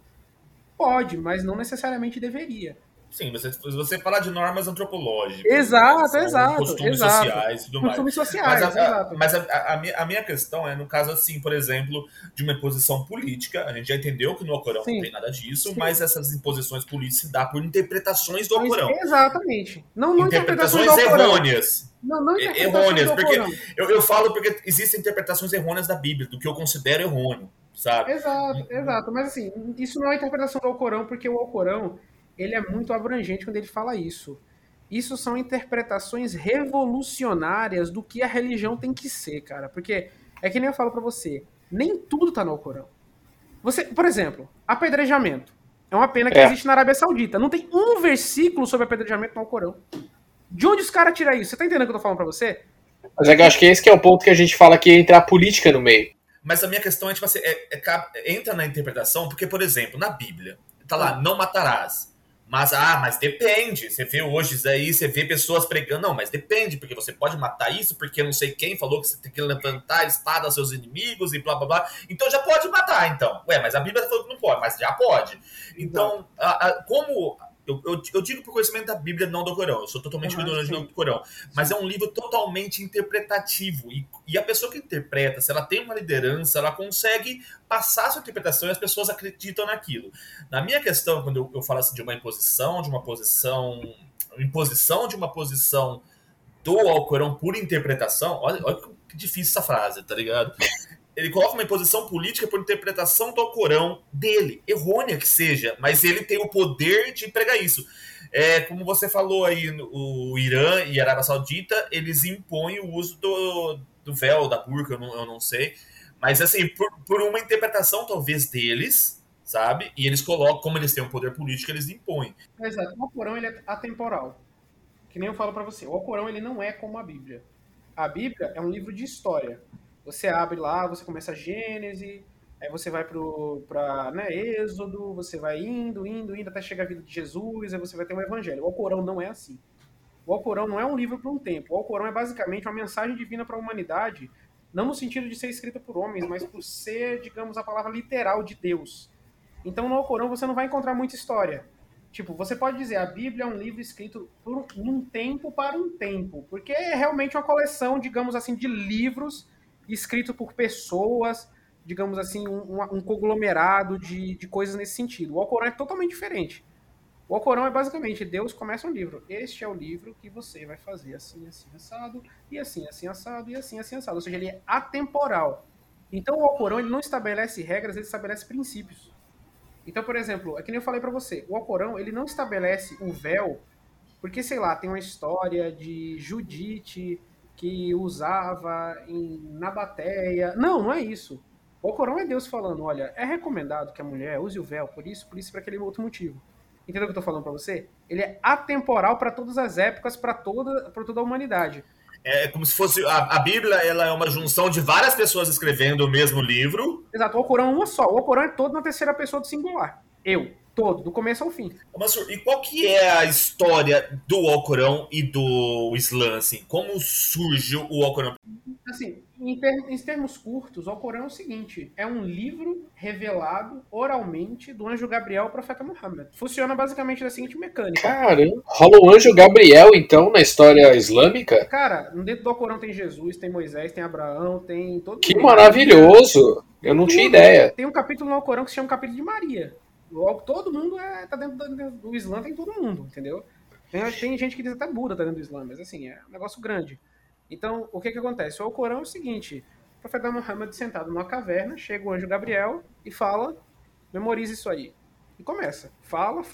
Pode, mas não necessariamente deveria. Sim, você falar de normas antropológicas, né? Exato, São exato, costumes exato. sociais e tudo mais. Costumes sociais, exato. Mas a minha questão é, no caso, assim, por exemplo, de uma imposição política, a gente já entendeu que no Alcorão Sim, não tem nada disso, sim. mas essas imposições políticas se dão por interpretações do Alcorão. Exatamente. Não Interpretações do Alcorão. errôneas. Não Errôneas, do porque Alcorão. eu falo porque existem interpretações errôneas da Bíblia, do que eu considero errôneo, sabe? Exato. Mas assim, isso não é interpretação do Alcorão, porque o Alcorão, ele é muito abrangente quando ele fala isso. Isso são interpretações revolucionárias do que a religião tem que ser, cara. Porque é que nem eu falo pra você, nem tudo tá no Alcorão. Você, por exemplo, apedrejamento. É uma pena que existe na Arábia Saudita. Não tem um versículo sobre apedrejamento no Alcorão. De onde os caras tiram isso? Você tá entendendo o que eu tô falando pra você? Mas é que eu acho que esse que é o ponto que a gente fala que entra a política no meio. Mas a minha questão é, tipo assim, entra na interpretação, porque, por exemplo, na Bíblia, tá lá, não matarás. Mas depende. Você vê hoje isso aí, você vê pessoas pregando, não, mas depende, porque você pode matar isso, porque não sei quem falou que você tem que levantar a espada aos seus inimigos e blá blá blá. Então já pode matar, então. Ué, mas a Bíblia falou que não pode, mas já pode. Então, como... Eu digo por conhecimento da Bíblia, não do Corão. Eu sou totalmente ignorante do Corão. Mas é um livro totalmente interpretativo. E a pessoa que interpreta, se ela tem uma liderança, ela consegue passar a sua interpretação e as pessoas acreditam naquilo. Na minha questão, quando eu falo assim de uma imposição de uma posição do Alcorão por interpretação, olha que difícil essa frase, tá ligado? Ele coloca uma imposição política por interpretação do Alcorão dele, errônea que seja, mas ele tem o poder de pregar isso. Como você falou aí, o Irã e a Arábia Saudita, eles impõem o uso do véu, da burca, eu não sei, mas assim, por uma interpretação talvez deles, sabe? E eles colocam, como eles têm um poder político, eles impõem. Exato. O Alcorão, ele é atemporal. Que nem eu falo pra você. O Alcorão, ele não é como a Bíblia. A Bíblia é um livro de história. Você abre lá, você começa a Gênese, Aí você vai para, né, Êxodo, você vai indo até chegar a vida de Jesus, aí você vai ter um evangelho. O Alcorão não é assim. O Alcorão não é um livro para um tempo. O Alcorão é basicamente uma mensagem divina para a humanidade, não no sentido de ser escrita por homens, mas por ser, digamos, a palavra literal de Deus. Então no Alcorão você não vai encontrar muita história. Tipo, você pode dizer, a Bíblia é um livro escrito por um tempo para um tempo, porque é realmente uma coleção, digamos assim, de livros escritos por pessoas, digamos assim, um conglomerado de coisas nesse sentido. O Alcorão é totalmente diferente. O Alcorão é basicamente, Deus começa um livro. Este é o livro que você vai fazer assim, assim, assado, e assim, assim, assado, e assim, assim, assado. Ou seja, ele é atemporal. Então o Alcorão ele não estabelece regras, ele estabelece princípios. Então, por exemplo, é que nem eu falei pra você, o Alcorão ele não estabelece o véu, porque, sei lá, tem uma história de Judite que usava em Nabateia. Não, não é isso. O Alcorão é Deus falando, olha, é recomendado que a mulher use o véu por isso, para aquele outro motivo. Entendeu o que eu tô falando pra você? Ele é atemporal para todas as épocas, para toda a humanidade. É como se fosse a Bíblia, ela é uma junção de várias pessoas escrevendo o mesmo livro. Exato, o Alcorão é uma só. O Alcorão é todo na terceira pessoa do singular. Eu, todo, do começo ao fim. Mansur, e qual que é a história do Alcorão e do Islã, assim? Como surge o Alcorão? Assim, em termos curtos, o Alcorão é o seguinte: é um livro revelado oralmente do anjo Gabriel ao profeta Muhammad. Funciona basicamente da seguinte mecânica. Caramba, rola o anjo Gabriel, então, na história islâmica? Cara, dentro do Alcorão tem Jesus, tem Moisés, tem Abraão, tem todo Que mundo. maravilhoso! Eu não tinha ideia. Tem um capítulo no Alcorão que se chama capítulo de Maria. Todo mundo tá dentro do Islã, tem todo mundo, entendeu? Tem gente que diz até Buda tá dentro do Islã, mas assim, é um negócio grande. Então, o que acontece? O Alcorão é o seguinte: o profeta Muhammad sentado numa caverna, chega o anjo Gabriel e fala, memorize isso aí. E começa. Fala.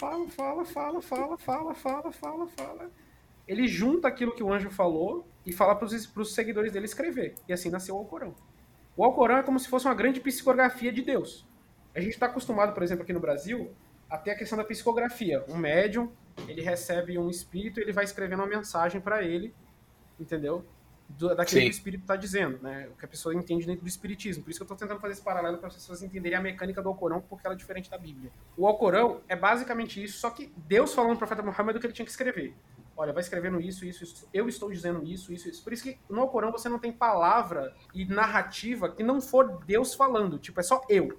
Ele junta aquilo que o anjo falou e fala para os seguidores dele escrever. E assim nasceu o Alcorão. O Alcorão é como se fosse uma grande psicografia de Deus. A gente está acostumado, por exemplo, aqui no Brasil, a ter a questão da psicografia. Um médium, ele recebe um espírito e ele vai escrevendo uma mensagem para ele, entendeu? Daquilo que o espírito está dizendo, né? O que a pessoa entende dentro do espiritismo. Por isso que eu estou tentando fazer esse paralelo para as pessoas entenderem a mecânica do Alcorão, porque ela é diferente da Bíblia. O Alcorão é basicamente isso, só que Deus falando para o profeta Muhammad o que ele tinha que escrever. Olha, vai escrevendo isso, eu estou dizendo isso. Por isso que no Alcorão você não tem palavra e narrativa que não for Deus falando. Tipo, é só eu.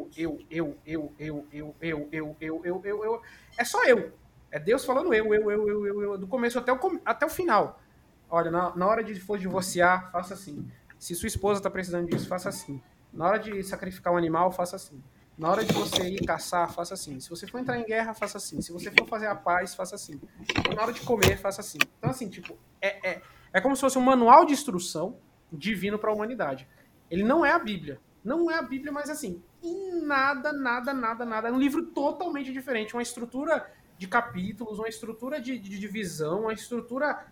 É só eu. É Deus falando eu. Do começo até o final. Olha, na hora de for divorciar, faça assim. Se sua esposa está precisando disso, faça assim. Na hora de sacrificar um animal, faça assim. Na hora de você ir caçar, faça assim. Se você for entrar em guerra, faça assim. Se você for fazer a paz, faça assim. Na hora de comer, faça assim. Então, assim, tipo, é como se fosse um manual de instrução divino para a humanidade. Ele não é a Bíblia. Não é a Bíblia, mas assim, em nada. É um livro totalmente diferente. Uma estrutura de capítulos, uma estrutura de divisão, uma estrutura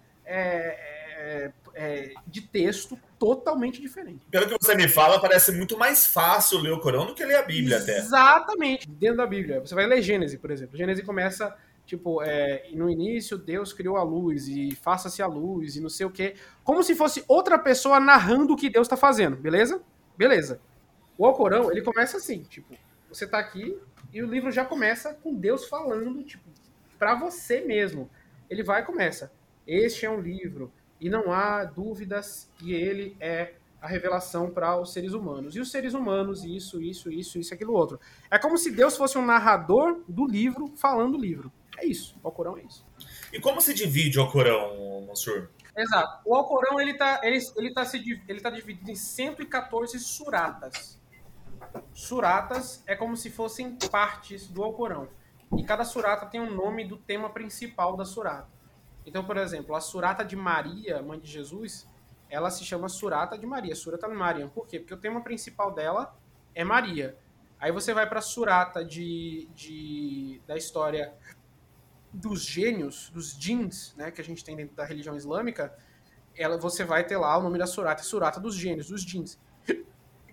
de texto totalmente diferente. Pelo que você me fala, parece muito mais fácil ler o Corão do que ler a Bíblia, até. Exatamente. Dentro da Bíblia. Você vai ler Gênesis, por exemplo. Gênesis começa, tipo, no início Deus criou a luz e faça-se a luz e não sei o quê. Como se fosse outra pessoa narrando o que Deus está fazendo, beleza? Beleza. O Alcorão, ele começa assim, tipo, você tá aqui e o livro já começa com Deus falando, tipo, pra você mesmo. Ele vai e começa. Este é um livro e não há dúvidas que ele é a revelação para os seres humanos. E os seres humanos, isso, aquilo outro. É como se Deus fosse um narrador do livro falando o livro. É isso. O Alcorão é isso. E como se divide o Alcorão, Mansur? Exato. O Alcorão ele tá dividido em 114 suratas. Suratas é como se fossem partes do Alcorão. E cada surata tem um nome do tema principal da surata. Então, por exemplo, a surata de Maria, mãe de Jesus, ela se chama Surata de Maria, Surata de Mariam. Por quê? Porque o tema principal dela é Maria. Aí você vai para a surata da história dos gênios, dos djinns, né, que a gente tem dentro da religião islâmica, você vai ter lá o nome da surata, Surata dos gênios, dos djinns.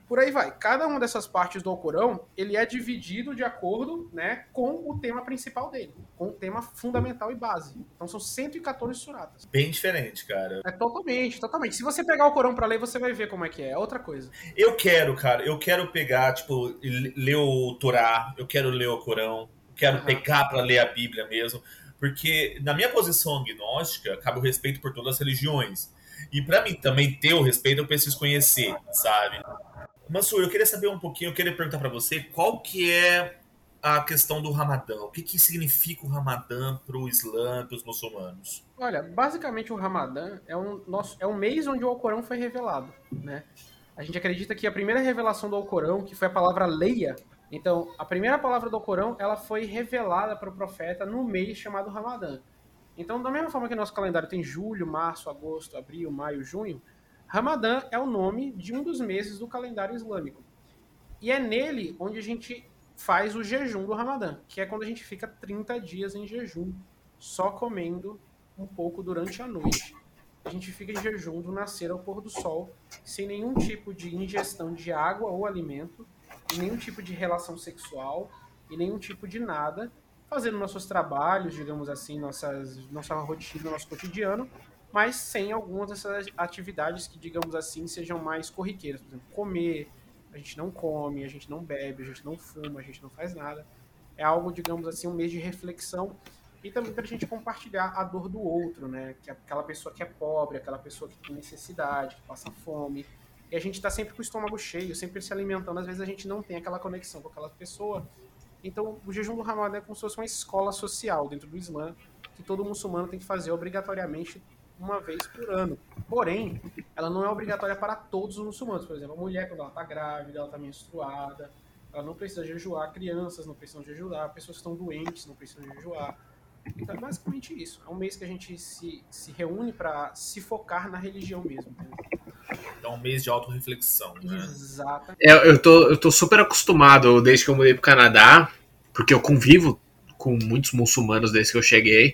por aí vai. Cada uma dessas partes do Alcorão, ele é dividido de acordo, né, com o tema principal dele, com o tema fundamental e base. Então são 114 suratas. Bem diferente, cara. É totalmente, totalmente. Se você pegar o Alcorão pra ler, você vai ver como é que é. É outra coisa. Eu quero, cara, eu quero pegar, tipo, ler o Torá, eu quero ler o Corão, eu quero pegar pra ler a Bíblia mesmo, porque na minha posição agnóstica, cabe o respeito por todas as religiões. E pra mim também ter o respeito, eu preciso conhecer, sabe? Mansur, eu queria saber um pouquinho, eu queria perguntar pra você qual que é a questão do Ramadã. O que que significa o Ramadã pro Islã, pros muçulmanos? Olha, basicamente o Ramadã é um mês onde o Alcorão foi revelado, né? A gente acredita que a primeira revelação do Alcorão, que foi a palavra leia, então a primeira palavra do Alcorão, ela foi revelada para o profeta no mês chamado Ramadã. Então, da mesma forma que nosso calendário tem julho, março, agosto, abril, maio, junho, Ramadã é o nome de um dos meses do calendário islâmico. E é nele onde a gente faz o jejum do Ramadã, que é quando a gente fica 30 dias em jejum, só comendo um pouco durante a noite. A gente fica em jejum do nascer ao pôr do sol, sem nenhum tipo de ingestão de água ou alimento, nenhum tipo de relação sexual e nenhum tipo de nada, fazendo nossos trabalhos, digamos assim, nossa rotina, nosso cotidiano, mas sem algumas dessas atividades que, digamos assim, sejam mais corriqueiras. Por exemplo, comer, a gente não come, a gente não bebe, a gente não fuma, a gente não faz nada. É algo, digamos assim, um mês de reflexão e também para a gente compartilhar a dor do outro, né? Que é aquela pessoa que é pobre, aquela pessoa que tem necessidade, que passa fome. E a gente está sempre com o estômago cheio, sempre se alimentando. Às vezes a gente não tem aquela conexão com aquela pessoa. Então, o jejum do Ramadã é como se fosse uma escola social dentro do Islã, que todo muçulmano tem que fazer obrigatoriamente uma vez por ano. Porém, ela não é obrigatória para todos os muçulmanos. Por exemplo, a mulher, quando ela está grávida, ela está menstruada, ela não precisa jejuar. Crianças não precisam jejuar. Pessoas que estão doentes não precisam jejuar. Então, é basicamente isso. É um mês que a gente se reúne para se focar na religião mesmo. Então, um mês de autorreflexão, né? Exato. Eu tô super acostumado desde que eu mudei pro Canadá, porque eu convivo com muitos muçulmanos desde que eu cheguei.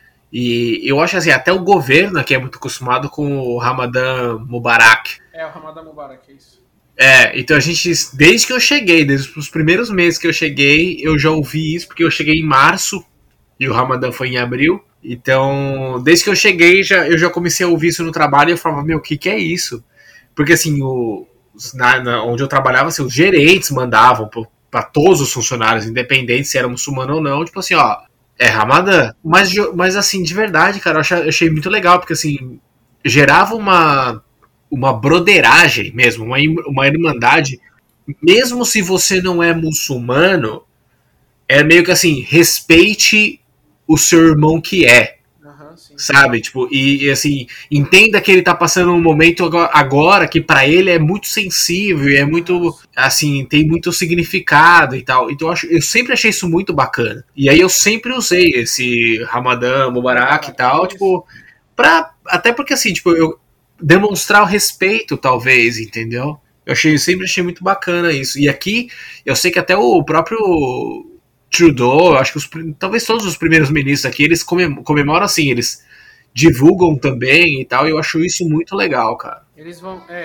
E eu acho assim, até o governo aqui é muito acostumado com o Ramadã Mubarak. É, o Ramadã Mubarak, é isso. Então a gente, desde que eu cheguei, desde os primeiros meses que eu cheguei, eu já ouvi isso, porque eu cheguei em março e o Ramadã foi em abril. Então, desde que eu cheguei, eu já comecei a ouvir isso no trabalho e eu falava, meu, o que é isso? Porque assim, onde eu trabalhava, assim, os gerentes mandavam para todos os funcionários, independente se era muçulmano ou não, tipo assim, ó, é Ramadã. Mas assim, de verdade, cara, eu achei muito legal, porque assim, gerava uma broderagem mesmo, uma irmandade. Mesmo se você não é muçulmano, é meio que assim, respeite o seu irmão que é. Sabe? Tipo, e assim, entenda que ele tá passando um momento agora que para ele é muito sensível, é muito, assim, tem muito significado e tal. Então eu sempre achei isso muito bacana. E aí eu sempre usei esse Ramadã Mubarak e tal, tipo, até porque assim, tipo, eu demonstrar o respeito, talvez, entendeu? Sempre achei muito bacana isso. E aqui, eu sei que até o próprio Trudeau, acho que talvez todos os primeiros ministros aqui, eles comemoram assim, eles divulgam também e tal, e eu acho isso muito legal, cara. Eles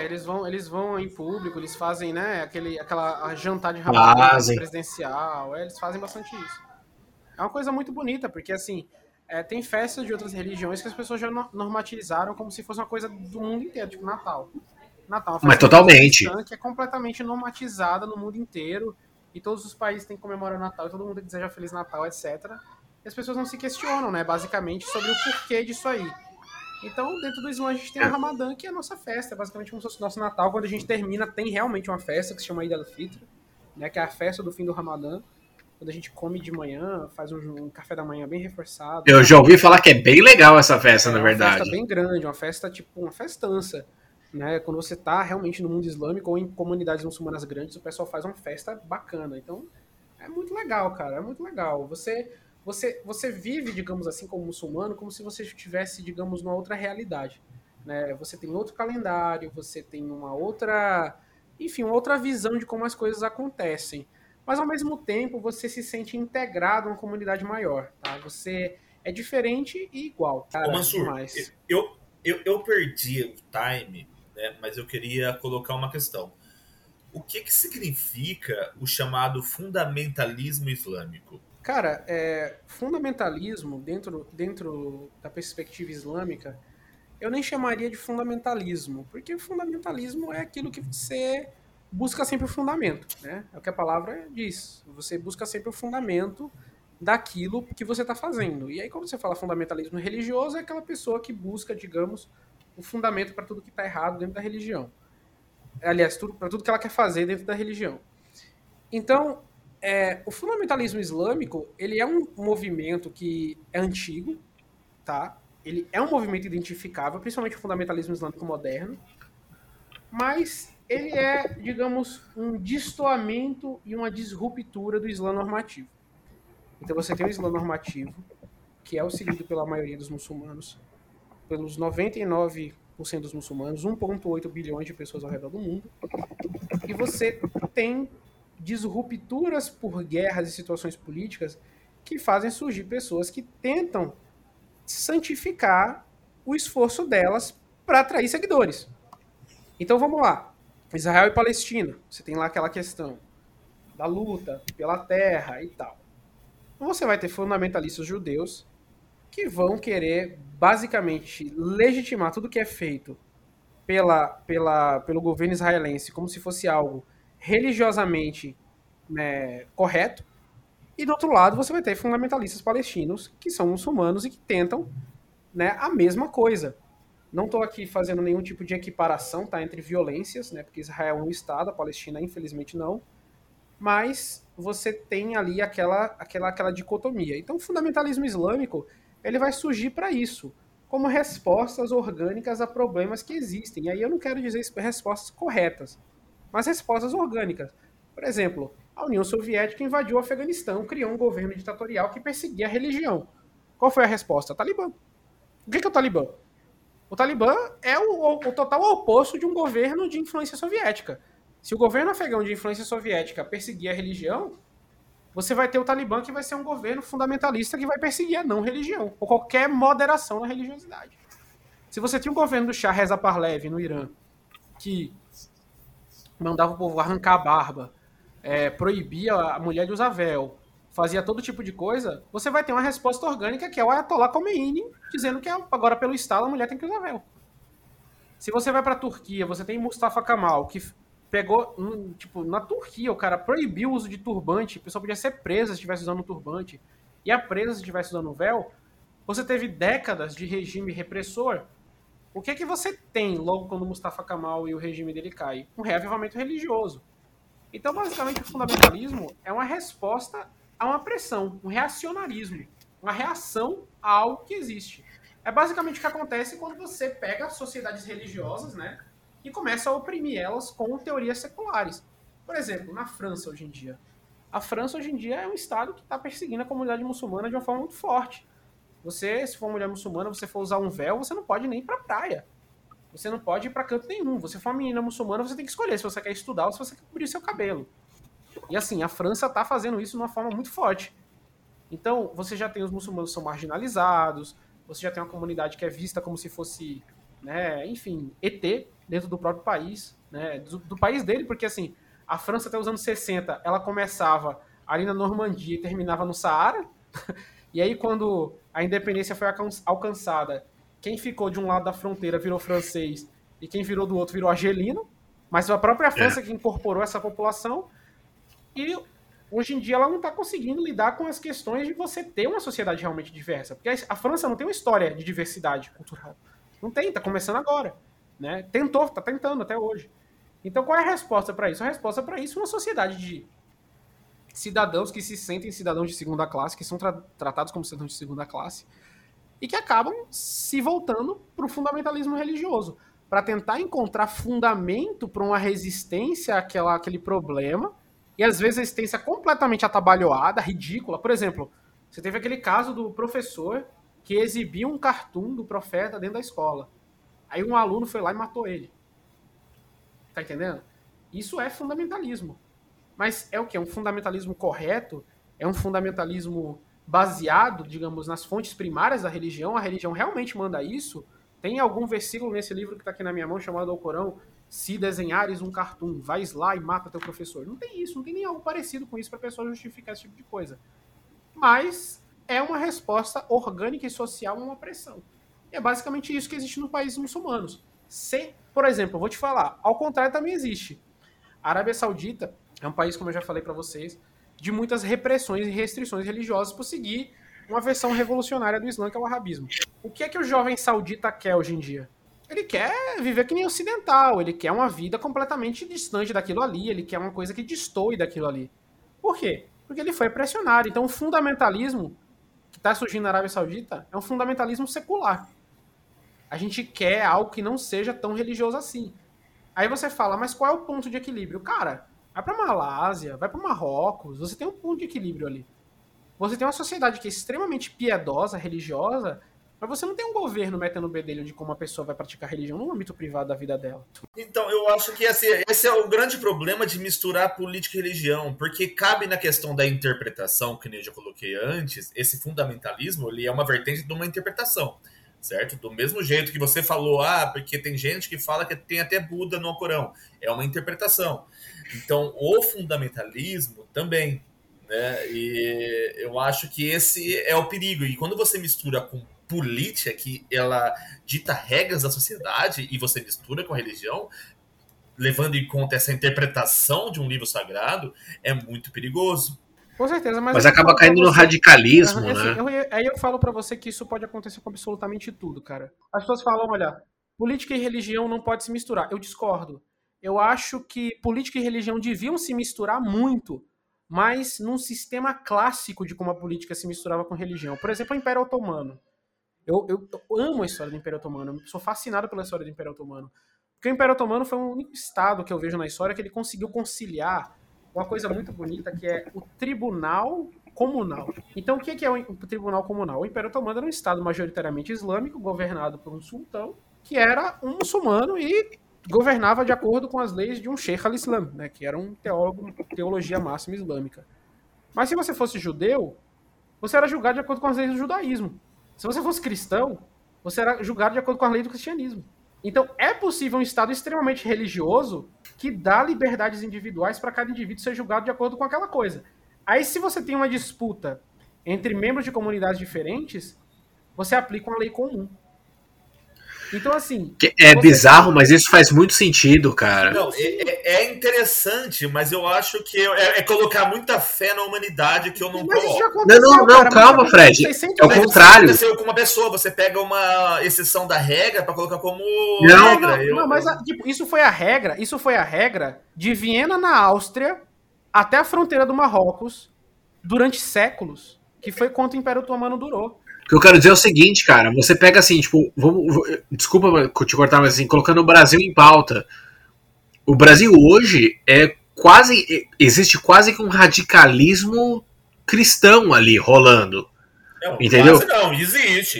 vão em público, eles fazem, né, aquela jantar de Ramadã presidencial, eles fazem bastante isso. É uma coisa muito bonita, porque assim, tem festas de outras religiões que as pessoas já normatizaram como se fosse uma coisa do mundo inteiro, tipo Natal. Natal, mas totalmente. Que é completamente normatizada no mundo inteiro, e todos os países têm que comemorar o Natal, e todo mundo tem que desejar Feliz Natal, etc. E as pessoas não se questionam, né, basicamente, sobre o porquê disso aí. Então, dentro do Islã, a gente tem o Ramadã, que é a nossa festa, basicamente como se fosse o nosso Natal. Quando a gente termina, tem realmente uma festa que se chama Eid al-Fitr, né, que é a festa do fim do Ramadã. Quando a gente come de manhã, faz um café da manhã bem reforçado. Eu já ouvi falar que é bem legal essa festa, na verdade. É uma festa bem grande, uma festa, tipo, uma festança. Né? Quando você tá realmente no mundo islâmico ou em comunidades muçulmanas grandes, o pessoal faz uma festa bacana. Então, é muito legal, cara, é muito legal. Você vive, digamos assim, como muçulmano, como se você estivesse, digamos, numa outra realidade. Né? Você tem outro calendário, você tem uma outra visão de como as coisas acontecem. Mas, ao mesmo tempo, você se sente integrado a uma comunidade maior. Tá? Você é diferente e igual. Cara, ô, Mansur, eu perdi o time, né, mas eu queria colocar uma questão. o que significa o chamado fundamentalismo islâmico? Cara, fundamentalismo, dentro da perspectiva islâmica, eu nem chamaria de fundamentalismo, porque fundamentalismo é aquilo que você busca sempre o fundamento, né? É o que a palavra diz. Você busca sempre o fundamento daquilo que você está fazendo. E aí, quando você fala fundamentalismo religioso, é aquela pessoa que busca, digamos, o fundamento para tudo que está errado dentro da religião. Aliás, para tudo que ela quer fazer dentro da religião. Então, o fundamentalismo islâmico, ele é um movimento que é antigo, tá? Ele é um movimento identificável, principalmente o fundamentalismo islâmico moderno, mas ele é, digamos, um destoamento e uma disruptura do Islã normativo. Então você tem o Islã normativo, que é o seguido pela maioria dos muçulmanos, pelos 99% dos muçulmanos, 1,8 bilhões de pessoas ao redor do mundo, e você tem disrupturas por guerras e situações políticas que fazem surgir pessoas que tentam santificar o esforço delas para atrair seguidores. Então vamos lá. Israel e Palestina. Você tem lá aquela questão da luta pela terra e tal. Você vai ter fundamentalistas judeus que vão querer basicamente legitimar tudo que é feito pelo governo israelense como se fosse algo religiosamente, né, correto. E do outro lado você vai ter fundamentalistas palestinos que são muçulmanos e que tentam, né, a mesma coisa. Não estou aqui fazendo nenhum tipo de equiparação, tá, entre violências, né, porque Israel é um estado, a Palestina infelizmente não, mas você tem ali aquela dicotomia. Então o fundamentalismo islâmico ele vai surgir para isso, como respostas orgânicas a problemas que existem. E aí eu não quero dizer respostas corretas, mas respostas orgânicas. Por exemplo, a União Soviética invadiu o Afeganistão, criou um governo ditatorial que perseguia a religião. Qual foi a resposta? Talibã. O que é o Talibã? O Talibã é o total oposto de um governo de influência soviética. Se o governo afegão de influência soviética perseguir a religião, você vai ter o Talibã que vai ser um governo fundamentalista que vai perseguir a não religião, ou qualquer moderação na religiosidade. Se você tinha um governo do Shah Reza Pahlavi no Irã, que mandava o povo arrancar a barba, proibia a mulher de usar véu, fazia todo tipo de coisa, você vai ter uma resposta orgânica que é o Ayatollah Khomeini dizendo que agora pelo Estado a mulher tem que usar véu. Se você vai pra Turquia, você tem Mustafa Kemal, que pegou, na Turquia, o cara proibiu o uso de turbante, a pessoa podia ser presa se estivesse usando um turbante, e a presa se estivesse usando um véu. Você teve décadas de regime repressor. O que que você tem logo quando Mustafa Kemal e o regime dele cai? Um reavivamento religioso. Então, basicamente, o fundamentalismo é uma resposta a uma pressão, um reacionarismo, uma reação a algo que existe. É basicamente o que acontece quando você pega sociedades religiosas, né, e começa a oprimir elas com teorias seculares. Por exemplo, na França hoje em dia. A França hoje em dia é um estado que está perseguindo a comunidade muçulmana de uma forma muito forte. Você, se for mulher muçulmana, você for usar um véu, você não pode nem ir pra praia. Você não pode ir pra canto nenhum. Você for uma menina muçulmana, você tem que escolher se você quer estudar ou se você quer cobrir seu cabelo. E assim, a França tá fazendo isso de uma forma muito forte. Então, você já tem os muçulmanos que são marginalizados, você já tem uma comunidade que é vista como se fosse, né, enfim, ET dentro do próprio país, né, do país dele, porque assim, a França até os anos 60, ela começava ali na Normandia e terminava no Saara, e aí quando a independência foi alcançada, quem ficou de um lado da fronteira virou francês e quem virou do outro virou argelino, mas a própria França que incorporou essa população, e hoje em dia ela não está conseguindo lidar com as questões de você ter uma sociedade realmente diversa, porque a França não tem uma história de diversidade cultural, não tem, está começando agora, né? Está tentando até hoje. Então qual é a resposta para isso? A resposta para isso é uma sociedade de cidadãos que se sentem cidadãos de segunda classe, que são tratados como cidadãos de segunda classe, e que acabam se voltando para o fundamentalismo religioso, para tentar encontrar fundamento para uma resistência àquele problema, e às vezes a resistência completamente atabalhoada, ridícula. Por exemplo, você teve aquele caso do professor que exibiu um cartoon do profeta dentro da escola. Aí um aluno foi lá e matou ele. Tá entendendo? Isso é fundamentalismo. Mas é o quê? É um fundamentalismo correto? É um fundamentalismo baseado, digamos, nas fontes primárias da religião? A religião realmente manda isso? Tem algum versículo nesse livro que está aqui na minha mão, chamado Alcorão, se desenhares um cartoon, vais lá e mata teu professor. Não tem isso, não tem nem algo parecido com isso para a pessoa justificar esse tipo de coisa. Mas é uma resposta orgânica e social a uma pressão. E é basicamente isso que existe nos países muçulmanos. Por exemplo, eu vou te falar, ao contrário também existe. A Arábia Saudita é um país, como eu já falei para vocês, de muitas repressões e restrições religiosas por seguir uma versão revolucionária do Islã, que é o arabismo. O que é que o jovem saudita quer hoje em dia? Ele quer viver que nem ocidental, ele quer uma vida completamente distante daquilo ali, ele quer uma coisa que destoe daquilo ali. Por quê? Porque ele foi pressionado. Então o fundamentalismo que está surgindo na Arábia Saudita é um fundamentalismo secular. A gente quer algo que não seja tão religioso assim. Aí você fala, mas qual é o ponto de equilíbrio? Cara, vai pra Malásia, vai pro Marrocos, você tem um ponto de equilíbrio ali. Você tem uma sociedade que é extremamente piedosa, religiosa, mas você não tem um governo metendo o bedelho de como a pessoa vai praticar religião no âmbito privado da vida dela. Então, eu acho que esse é o grande problema de misturar política e religião, porque cabe na questão da interpretação, que nem eu já coloquei antes, esse fundamentalismo, ele é uma vertente de uma interpretação, certo? Do mesmo jeito que você falou, porque tem gente que fala que tem até Buda no Alcorão, é uma interpretação. Então, o fundamentalismo também, né? E eu acho que esse é o perigo. E quando você mistura com política, que ela dita regras da sociedade, e você mistura com a religião, levando em conta essa interpretação de um livro sagrado, é muito perigoso. Com certeza, mas acaba caindo no radicalismo, né? Aí eu falo pra você que isso pode acontecer com absolutamente tudo, cara. As pessoas falam, olha, política e religião não pode se misturar. Eu discordo. Eu acho que política e religião deviam se misturar muito, mas num sistema clássico de como a política se misturava com religião. Por exemplo, o Império Otomano. Eu amo a história do Império Otomano, eu sou fascinado pela história do Império Otomano. Porque o Império Otomano foi o único estado que eu vejo na história que ele conseguiu conciliar uma coisa muito bonita, que é o tribunal comunal. Então, o que é o tribunal comunal? O Império Otomano era um estado majoritariamente islâmico, governado por um sultão, que era um muçulmano e governava de acordo com as leis de um Sheikh al-Islam, né, que era um teólogo, teologia máxima islâmica. Mas se você fosse judeu, você era julgado de acordo com as leis do judaísmo. Se você fosse cristão, você era julgado de acordo com a lei do cristianismo. Então, é possível um Estado extremamente religioso que dá liberdades individuais para cada indivíduo ser julgado de acordo com aquela coisa. Aí, se você tem uma disputa entre membros de comunidades diferentes, você aplica uma lei comum. Então, assim... É bizarro, mas isso faz muito sentido, cara. Não, é interessante, mas eu acho que é colocar muita fé na humanidade que eu não coloco. Não, calma, Fred. É o contrário. Aconteceu com uma pessoa, você pega uma exceção da regra para colocar como regra. Não, mas tipo, isso foi a regra de Viena, na Áustria, até a fronteira do Marrocos, durante séculos, que foi quanto o Império Otomano durou. O que eu quero dizer é o seguinte, cara, você pega assim, tipo, desculpa te cortar, mas assim, colocando o Brasil em pauta. O Brasil hoje existe quase que um radicalismo cristão ali rolando. Não, entendeu? Quase não, existe.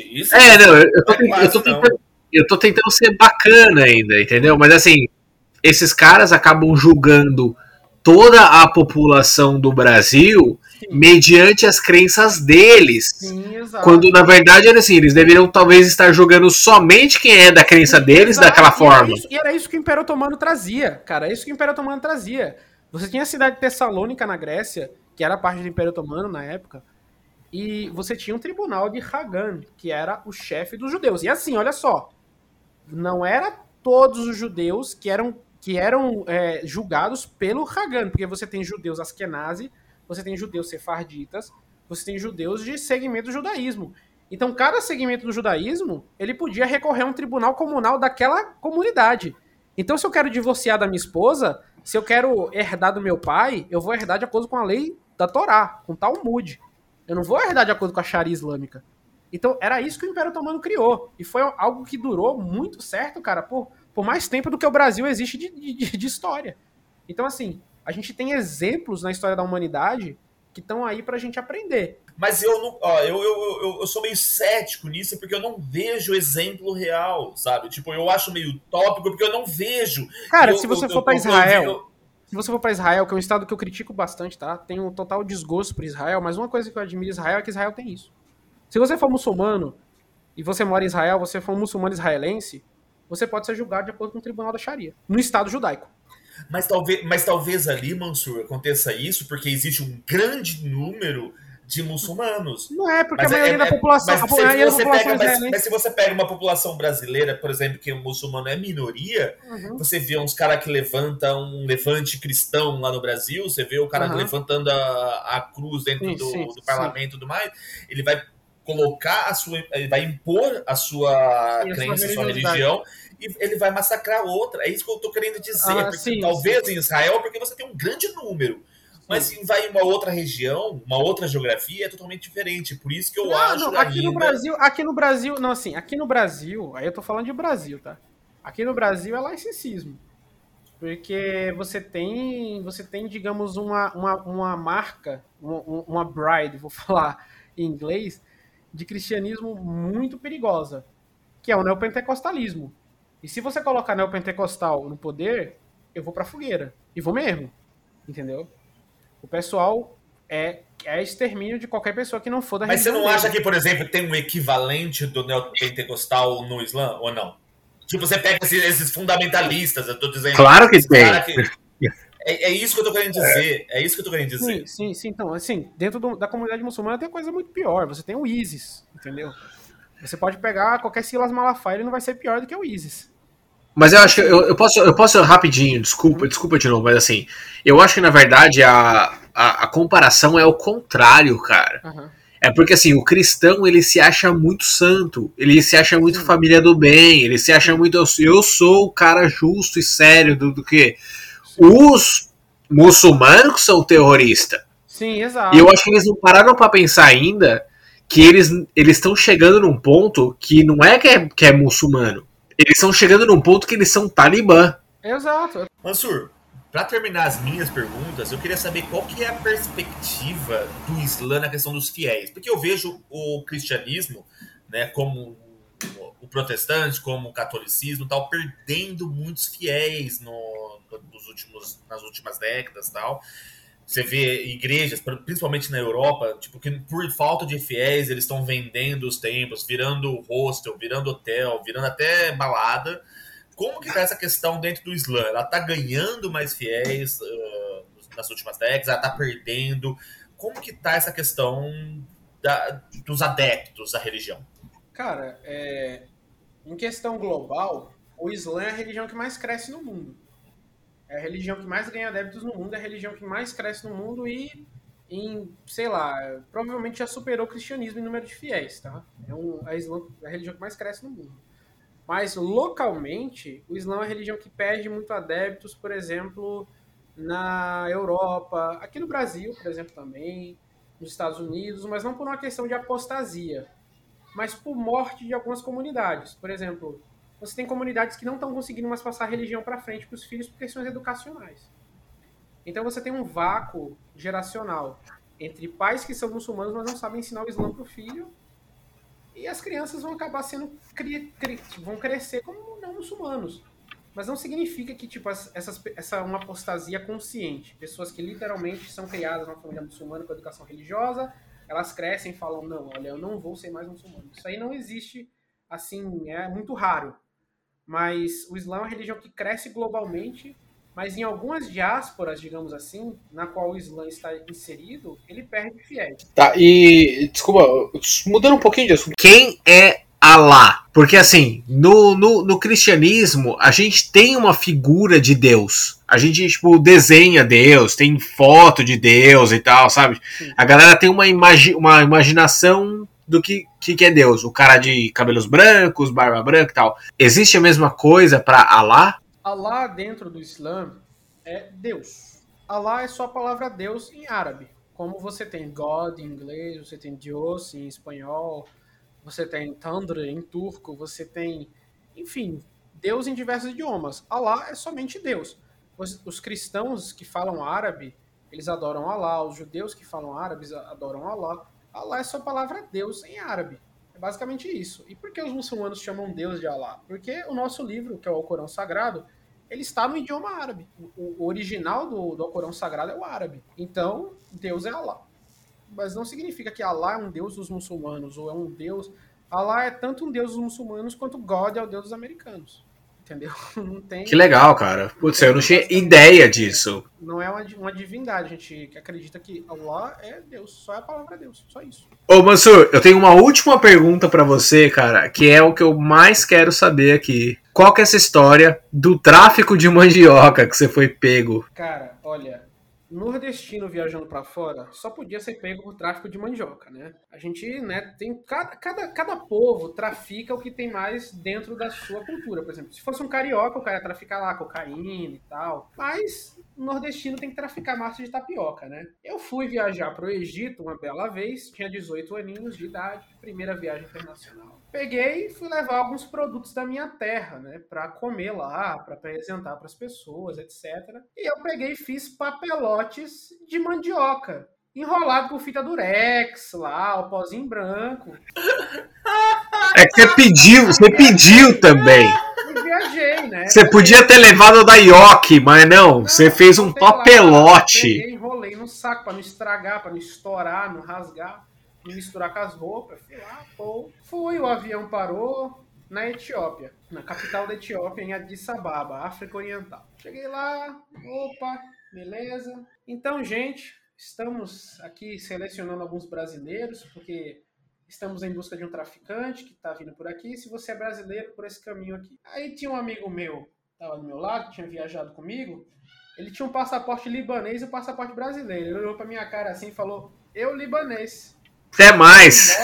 Eu tô tentando ser bacana ainda, entendeu? Mas assim, esses caras acabam julgando toda a população do Brasil, sim, mediante as crenças deles. Sim, exato. Quando, na verdade, era assim, eles deveriam talvez estar julgando somente quem é da crença deles, exato, daquela forma. E era isso que o Império Otomano trazia, cara. É isso que o Império Otomano trazia. Você tinha a cidade de Tessalônica, na Grécia, que era parte do Império Otomano na época, e você tinha um tribunal de Hagan, que era o chefe dos judeus. E assim, olha só, não era todos os judeus que eram julgados pelo Hagan, porque você tem judeus askenazi, você tem judeus sefarditas, você tem judeus de segmento do judaísmo. Então, cada segmento do judaísmo, ele podia recorrer a um tribunal comunal daquela comunidade. Então, se eu quero divorciar da minha esposa, se eu quero herdar do meu pai, eu vou herdar de acordo com a lei da Torá, com Talmud. Eu não vou herdar de acordo com a Sharia islâmica. Então, era isso que o Império Otomano criou. E foi algo que durou muito certo, cara, por mais tempo do que o Brasil existe de história. Então, assim, a gente tem exemplos na história da humanidade que estão aí pra gente aprender. Mas eu sou meio cético nisso, porque eu não vejo exemplo real, sabe? Tipo, eu acho meio utópico, porque eu não vejo. Cara, se você for pra Israel... Se você for pra Israel, que é um estado que eu critico bastante, tá? Tenho um total desgosto por Israel, mas uma coisa que eu admiro em Israel é que Israel tem isso. Se você for muçulmano, e você mora em Israel, você for um muçulmano israelense, você pode ser julgado de acordo com o tribunal da Sharia, no Estado judaico. Mas talvez ali, Mansur, aconteça isso porque existe um grande número de muçulmanos. Não é, porque a maioria da população... Mas se você pega uma população brasileira, por exemplo, que o muçulmano é minoria, você vê uns caras que levantam um levante cristão lá no Brasil, você vê o cara levantando a cruz dentro do parlamento e tudo mais, ele vai colocar ele vai impor a sua crença, a sua religião, e ele vai massacrar outra. É isso que eu tô querendo dizer. Talvez em Israel, porque você tem um grande número. Mas se vai em uma outra região, uma outra geografia, é totalmente diferente. Por isso que eu acho aqui no Brasil, aí eu tô falando de Brasil, tá? Aqui no Brasil é laicismo. Porque você tem, digamos, uma marca, uma bride, vou falar em inglês, de cristianismo muito perigosa, que é o neopentecostalismo. E se você colocar neopentecostal no poder, eu vou pra fogueira. E vou mesmo. Entendeu? O pessoal é extermínio de qualquer pessoa que não for da religião. Mas você não acha que, por exemplo, tem um equivalente do neopentecostal no Islã, ou não? Tipo, você pega esses fundamentalistas, eu tô dizendo... Claro que tem. É isso que eu tô querendo dizer. É isso que eu tô querendo dizer. Sim. Então, assim, dentro da comunidade muçulmana tem coisa muito pior. Você tem o ISIS, entendeu? Você pode pegar qualquer Silas Malafaia, ele não vai ser pior do que o ISIS. Mas eu acho que eu posso rapidinho, desculpa de novo, mas assim, eu acho que na verdade a comparação é o contrário, cara. É porque assim, o cristão, ele se acha muito santo, ele se acha muito família do bem, ele se acha muito, eu sou o cara justo e sério do que os muçulmanos que são terroristas. Sim, exato. E eu acho que eles não pararam pra pensar ainda que eles estão chegando num ponto que não é que é muçulmano. Eles estão chegando num ponto que eles são talibã. Exato. Mansur, para terminar as minhas perguntas, eu queria saber qual que é a perspectiva do Islã na questão dos fiéis. Porque eu vejo o cristianismo, né, como o protestante, como o catolicismo, tal, perdendo muitos fiéis nas últimas décadas, tal. Você vê igrejas, principalmente na Europa, tipo, que por falta de fiéis, eles estão vendendo os templos, virando hostel, virando hotel, virando até balada. Como que tá essa questão dentro do Islã? Ela tá ganhando mais fiéis nas últimas décadas? Ela tá perdendo? Como que tá essa questão dos adeptos da religião? Cara, em questão global, o Islã é a religião que mais cresce no mundo. É a religião que mais ganha adeptos no mundo, é a religião que mais cresce no mundo e, sei lá, provavelmente já superou o cristianismo em número de fiéis, tá? É a religião que mais cresce no mundo. Mas, localmente, o Islã é a religião que perde muito adeptos, por exemplo, na Europa, aqui no Brasil, por exemplo, também, nos Estados Unidos, mas não por uma questão de apostasia, mas por morte de algumas comunidades. Por exemplo, você tem comunidades que não estão conseguindo mais passar a religião para frente para os filhos por questões educacionais. Então você tem um vácuo geracional entre pais que são muçulmanos, mas não sabem ensinar o Islã para o filho, e as crianças vão acabar vão crescer como não muçulmanos. Mas não significa que tipo, essa é uma apostasia consciente. Pessoas que literalmente são criadas numa família muçulmana com educação religiosa, elas crescem e falam, não, olha, eu não vou ser mais muçulmano. Isso aí não existe, assim, é muito raro. Mas o Islã é uma religião que cresce globalmente, mas em algumas diásporas, digamos assim, na qual o Islã está inserido, ele perde fiéis. Tá, e desculpa, mudando um pouquinho de assunto. Quem é Alá? Porque assim, no cristianismo, a gente tem uma figura de Deus. A gente, tipo, desenha Deus, tem foto de Deus e tal, sabe? Sim. A galera tem uma imaginação do que é Deus. O cara de cabelos brancos, barba branca e tal. Existe a mesma coisa para Alá? Alá dentro do Islã é Deus. Alá é só a palavra Deus em árabe. Como você tem God em inglês, você tem Dios em espanhol, você tem Tanrı em turco, você tem, enfim, Deus em diversos idiomas. Alá é somente Deus. Os cristãos que falam árabe, eles adoram Alá. Os judeus que falam árabe adoram Alá. Alá é só a palavra Deus em árabe. É basicamente isso. E por que os muçulmanos chamam Deus de Alá? Porque o nosso livro, que é o Alcorão Sagrado, ele está no idioma árabe. O original do Alcorão Sagrado é o árabe. Então, Deus é Alá. Mas não significa que Alá é um Deus dos muçulmanos, ou é um Deus... Alá é tanto um Deus dos muçulmanos, quanto God é o Deus dos americanos. entendeu? Não tem... Que legal, cara. Putz, eu não tinha ideia disso. Não é uma divindade, a gente acredita que Allah é Deus, só é a palavra Deus, só isso. Ô, Mansur, eu tenho uma última pergunta pra você, cara, que é o que eu mais quero saber aqui. Qual que é essa história do tráfico de mandioca que você foi pego? Cara, olha, nordestino viajando pra fora só podia ser pego por tráfico de mandioca, né? A gente, né, tem... Cada povo trafica o que tem mais dentro da sua cultura. Por exemplo, se fosse um carioca, o cara ia traficar lá cocaína e tal. Mas o nordestino tem que traficar massa de tapioca, né? Eu fui viajar pro Egito uma bela vez, tinha 18 aninhos de idade, primeira viagem internacional. Peguei e fui levar alguns produtos da minha terra, né, para comer lá, para apresentar para as pessoas, etc. E eu peguei e fiz papelotes de mandioca, enrolado com fita durex lá, o pozinho branco. É que você pediu também. E viajei, né? Você podia ter levado o da Yoki, mas não, você fez um papelote. Peguei, enrolei no saco para não estragar, para não estourar, não rasgar, não misturar com as roupas. Fui lá, pô. Fui, o avião parou na Etiópia, na capital da Etiópia, em Addis Ababa, África Oriental. Cheguei lá, opa, beleza. Então, gente, estamos aqui selecionando alguns brasileiros, porque estamos em busca de um traficante que está vindo por aqui. Se você é brasileiro, por esse caminho aqui. Aí tinha um amigo meu, estava do meu lado, que tinha viajado comigo. Ele tinha um passaporte libanês e um passaporte brasileiro. Ele olhou pra minha cara assim e falou: eu libanês. Até mais.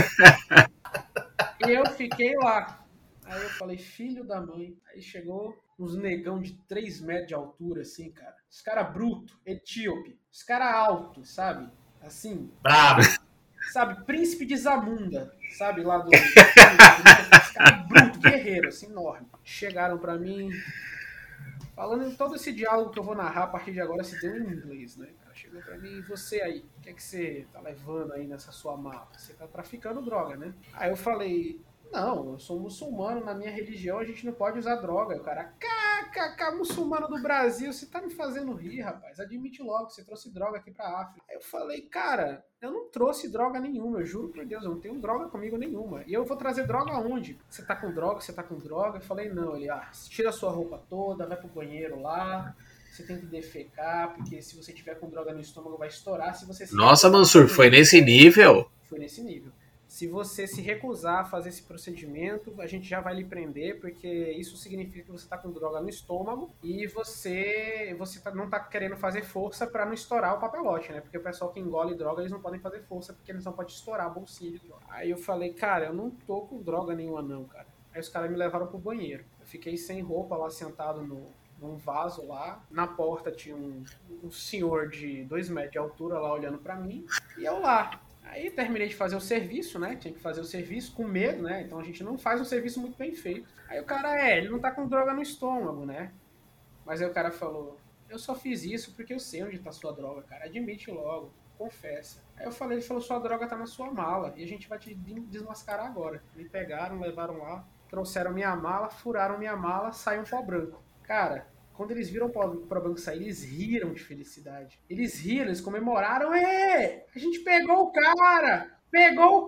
E eu fiquei lá. Aí eu falei, filho da mãe. Aí chegou uns negão de 3 metros de altura, assim, cara. Os caras bruto, etíope. Os caras altos, sabe? Assim. Bravo. Sabe, príncipe de Zamunda, sabe, lá do... Esse cara bruto, guerreiro, assim, enorme. Chegaram pra mim, falando em todo esse diálogo que eu vou narrar a partir de agora, se deu em inglês, né? O cara chegou pra mim, e você aí, o que é que você tá levando aí nessa sua mala? Você tá traficando droga, né? Aí eu falei, não, eu sou muçulmano, na minha religião a gente não pode usar droga. Aí o cara, muçulmano do Brasil, você tá me fazendo rir, rapaz. Admite logo, você trouxe droga aqui pra África. Aí eu falei, cara, eu não trouxe droga nenhuma, eu juro por Deus, eu não tenho droga comigo nenhuma. E eu vou trazer droga aonde? Você tá com droga? Você tá com droga? Eu falei, não. Ele, tira a sua roupa toda, vai pro banheiro lá, você tem que defecar, porque se você tiver com droga no estômago vai estourar. Se você Nossa, Mansur, foi nesse nível? Foi nesse nível. Se você se recusar a fazer esse procedimento, a gente já vai lhe prender, porque isso significa que você está com droga no estômago e você não está querendo fazer força para não estourar o papelote, né? Porque o pessoal que engole droga, eles não podem fazer força porque eles não podem estourar a bolsinha de droga. Aí eu falei, cara, eu não tô com droga nenhuma não, cara. Aí os caras me levaram pro banheiro. Eu fiquei sem roupa lá, sentado num vaso lá. Na porta tinha um senhor de 2 metros de altura lá olhando para mim e eu lá. Aí terminei de fazer o serviço, né? Tinha que fazer o serviço com medo, né? Então a gente não faz um serviço muito bem feito. Aí o cara, ele não tá com droga no estômago, né? Mas aí o cara falou, eu só fiz isso porque eu sei onde tá sua droga, cara. Admite logo, confessa. Aí eu falei, ele falou, sua droga tá na sua mala e a gente vai te desmascarar agora. Me pegaram, levaram lá, trouxeram minha mala, furaram minha mala, saiu um pó branco. Cara, quando eles viram o pó branco sair, eles riram de felicidade. Eles riram, eles comemoraram. A gente pegou o cara! Pegou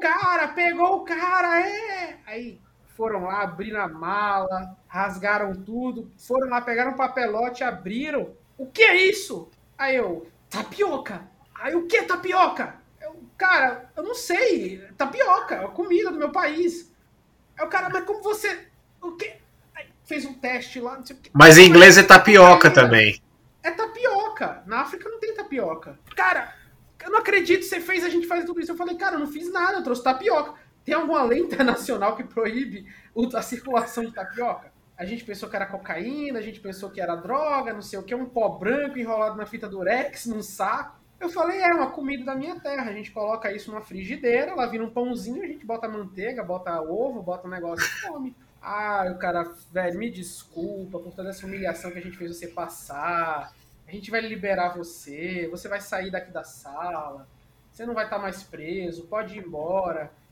o cara! Aí foram lá, abriram a mala, rasgaram tudo, foram lá, pegaram um papelote, abriram. O que é isso? Aí eu, tapioca! Aí o que é tapioca? Cara, eu não sei. Tapioca, é a comida do meu país. Aí o cara, mas como você... O quê? Fez um teste lá, não sei o que. Mas em inglês é tapioca também. É tapioca. Na África não tem tapioca. Cara, eu não acredito que você fez a gente fazer tudo isso. Eu falei, cara, eu não fiz nada, eu trouxe tapioca. Tem alguma lei internacional que proíbe a circulação de tapioca? A gente pensou que era cocaína, a gente pensou que era droga, não sei o que, um pó branco enrolado na fita durex, num saco. Eu falei, é uma comida da minha terra, a gente coloca isso numa frigideira, ela vira um pãozinho, a gente bota manteiga, bota ovo, bota um negócio e come. O cara, velho, me desculpa por toda essa humilhação que a gente fez você passar. A gente vai liberar você vai sair daqui da sala, você não vai estar mais preso, pode ir embora.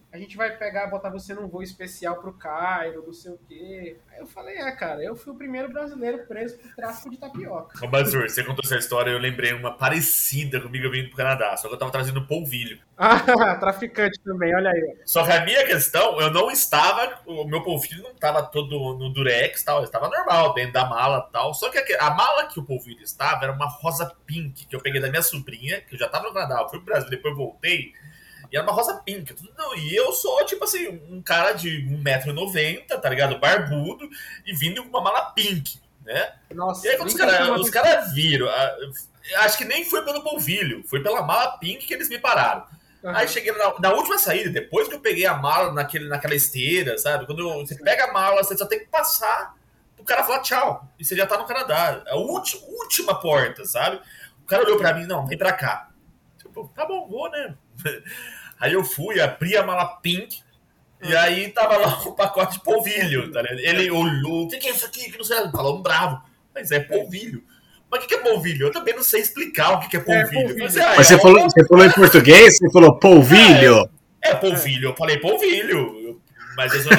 a gente vai botar você num voo especial pro Cairo, não sei o quê. Aí eu falei, cara, eu fui o primeiro brasileiro preso por tráfico de tapioca. Ô, Mazur, você contou essa história, eu lembrei uma parecida comigo eu vindo pro Canadá, só que eu tava trazendo polvilho. Ah, traficante também, olha aí. Só que a minha questão, eu não estava, o meu polvilho não estava todo no durex, tal, estava normal, dentro da mala e tal. Só que a mala que o polvilho estava era uma rosa pink, que eu peguei da minha sobrinha, que eu já estava no Canadá, eu fui pro Brasil, depois voltei, e era uma rosa pink. E eu sou, tipo assim, um cara de 1,90 m, tá ligado? Barbudo, e vindo com uma mala pink, né? Nossa, e aí quando os caras viram, acho que nem foi pelo polvilho, foi pela mala pink que eles me pararam. Uhum. Aí cheguei na última saída, depois que eu peguei a mala naquela esteira, sabe? Quando você pega a mala, você só tem que passar pro cara falar tchau. E você já tá no Canadá. A última porta, sabe? O cara olhou pra mim, não, vem pra cá. Tipo, tá bom, vou, né? Aí eu fui, abri a mala pink, e aí tava lá um pacote de polvilho, tá ligado? Ele olhou, o que é isso aqui? Que não sei, falou um bravo. Mas é polvilho. Mas o que é polvilho? Eu também não sei explicar o que é polvilho. Mas você falou em português? Você falou polvilho? É polvilho. Eu falei polvilho. Mas eu sou...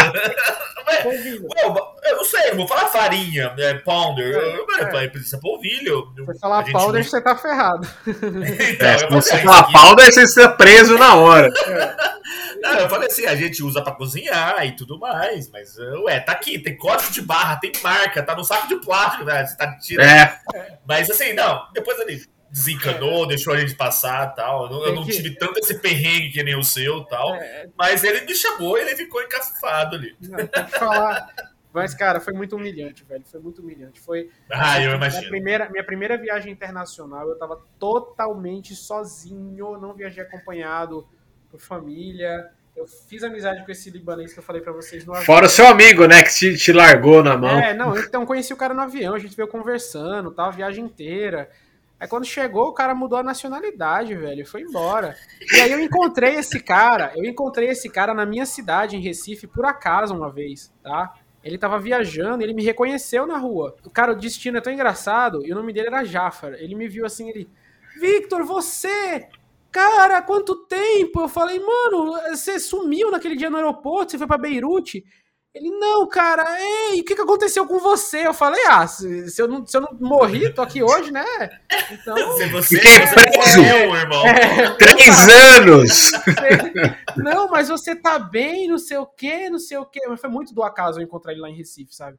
eu não sei, eu vou falar farinha, pounder. Isso é polvilho. Se você falar powder, você tá ferrado. Então, se você falar powder, você está preso na hora. Não, eu falei assim, a gente usa pra cozinhar e tudo mais, mas, tá aqui, tem código de barra, tem marca, tá no saco de plástico, né? Você tá tirando. Mas assim, não, depois ele desencanou, deixou a gente passar e tal. Eu não tive tanto esse perrengue que nem o seu e tal. Mas ele me chamou e ele ficou encafufado ali. Não, tem que falar. Mas, cara, foi muito humilhante, velho. Foi muito humilhante. Foi. Eu imagino. Minha primeira viagem internacional, eu tava totalmente sozinho, não viajei acompanhado por família. Eu fiz amizade com esse libanês que eu falei pra vocês no avião. Fora o seu amigo, né, que te largou na mão. Não, então conheci o cara no avião, a gente veio conversando, tal, a viagem inteira. Aí quando chegou, o cara mudou a nacionalidade, velho, foi embora. E aí eu encontrei esse cara na minha cidade, em Recife, por acaso uma vez, tá? Ele tava viajando, ele me reconheceu na rua. O cara, o destino é tão engraçado, e o nome dele era Jafar. Ele me viu assim, Victor, você... Cara, quanto tempo? Eu falei, mano, você sumiu naquele dia no aeroporto, você foi pra Beirute? Ele, não, cara, ei, o que aconteceu com você? Eu falei, se eu não morri, tô aqui hoje, né? Então... Fiquei preso, irmão. 3 anos! Não, mas você tá bem, não sei o quê. Mas foi muito do acaso eu encontrar ele lá em Recife, sabe?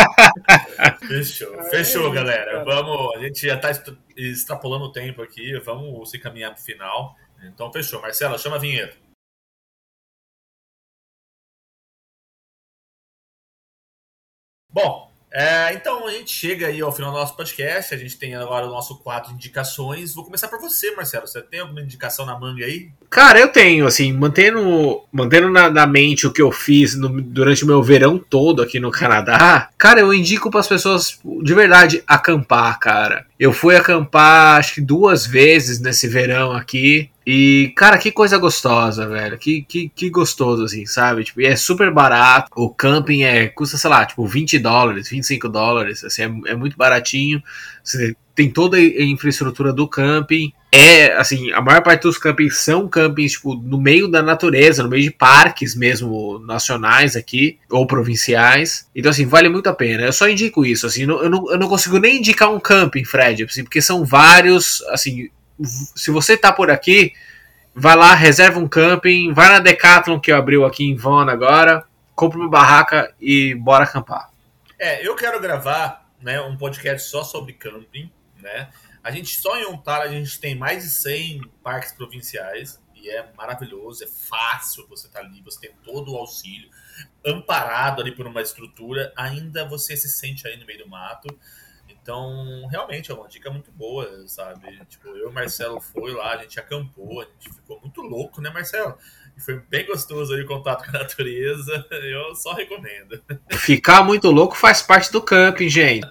Fechou, galera. Vamos, a gente já tá extrapolando o tempo aqui, vamos se caminhar pro final. Então, fechou. Marcela, chama a vinheta. Bom, então a gente chega aí ao final do nosso podcast. A gente tem agora o nosso quadro de indicações. Vou começar por você, Marcelo. Você tem alguma indicação na manga aí? Cara, eu tenho, assim, mantendo na mente o que eu fiz durante o meu verão todo aqui no Canadá. Cara, eu indico para as pessoas, de verdade, acampar, cara. Eu fui acampar, acho que 2 vezes nesse verão aqui. E, cara, que coisa gostosa, velho. Que gostoso, assim, sabe? Tipo, e é super barato. O camping custa, sei lá, tipo, $20, $25. Assim, é muito baratinho. Você tem toda a infraestrutura do camping. Assim, a maior parte dos campings são campings, tipo, no meio da natureza, no meio de parques mesmo, nacionais aqui, ou provinciais. Então, assim, vale muito a pena. Eu só indico isso, assim, eu não consigo nem indicar um camping, Fred, assim, porque são vários, assim... Se você tá por aqui, vai lá, reserva um camping, vai na Decathlon que abriu aqui em Vaughan agora, compra uma barraca e bora acampar. Eu quero gravar, né, um podcast só sobre camping, né? A gente só em Ontário a gente tem mais de 100 parques provinciais e é maravilhoso, é fácil você estar ali, você tem todo o auxílio, amparado ali por uma estrutura, ainda você se sente aí no meio do mato. Então, realmente é uma dica muito boa, sabe? Tipo, eu e o Marcelo foi lá, a gente acampou, a gente ficou muito louco, né, Marcelo? E foi bem gostoso aí o contato com a natureza, eu só recomendo. Ficar muito louco faz parte do camping, gente.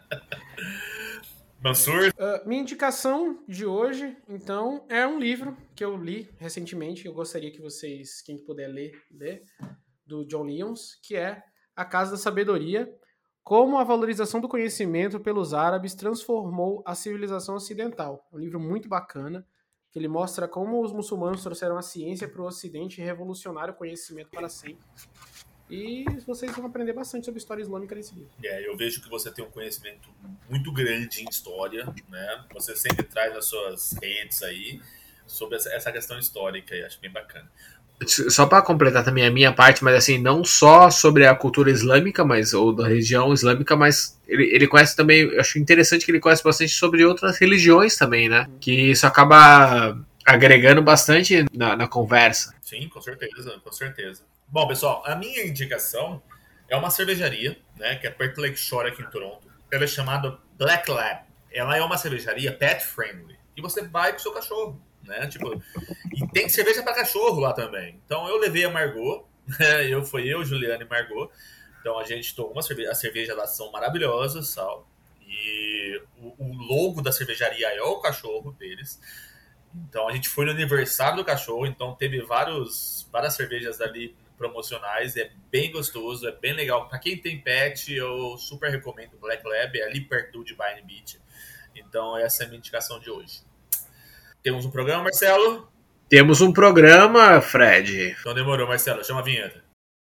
Mansur? Minha indicação de hoje, então, é um livro que eu li recentemente, que eu gostaria que vocês, quem puder ler, do John Lyons, que é A Casa da Sabedoria, Como a Valorização do Conhecimento pelos Árabes Transformou a Civilização Ocidental. É um livro muito bacana, que ele mostra como os muçulmanos trouxeram a ciência para o Ocidente e revolucionaram o conhecimento para sempre. E vocês vão aprender bastante sobre história islâmica nesse livro. Eu vejo que você tem um conhecimento muito grande em história, né? Você sempre traz nas suas redes aí sobre essa questão histórica e acho bem bacana. Só para completar também a minha parte, mas assim, não só sobre a cultura islâmica, ou da religião islâmica, mas ele conhece também, eu acho interessante que ele conhece bastante sobre outras religiões também, né? Que isso acaba agregando bastante na conversa. Sim, com certeza, com certeza. Bom, pessoal, a minha indicação é uma cervejaria, né, que é perto do Lakeshore aqui em Toronto. Ela é chamada Black Lab. Ela é uma cervejaria pet friendly. E você vai com o seu cachorro, né? Tipo, e tem cerveja para cachorro lá também. Então eu levei a Margot, foi eu, Juliana e Margot. Então a gente tomou uma cerveja, as cervejas lá são maravilhosas, tal. E o logo da cervejaria é o cachorro deles. Então a gente foi no aniversário do cachorro, então teve várias cervejas ali promocionais, é bem gostoso, é bem legal. Para quem tem pet, eu super recomendo o Black Lab, é ali perto de Bayern Beach. Então essa é a minha indicação de hoje. Temos um programa, Marcelo? Temos um programa, Fred. Então demorou, Marcelo, chama a vinheta.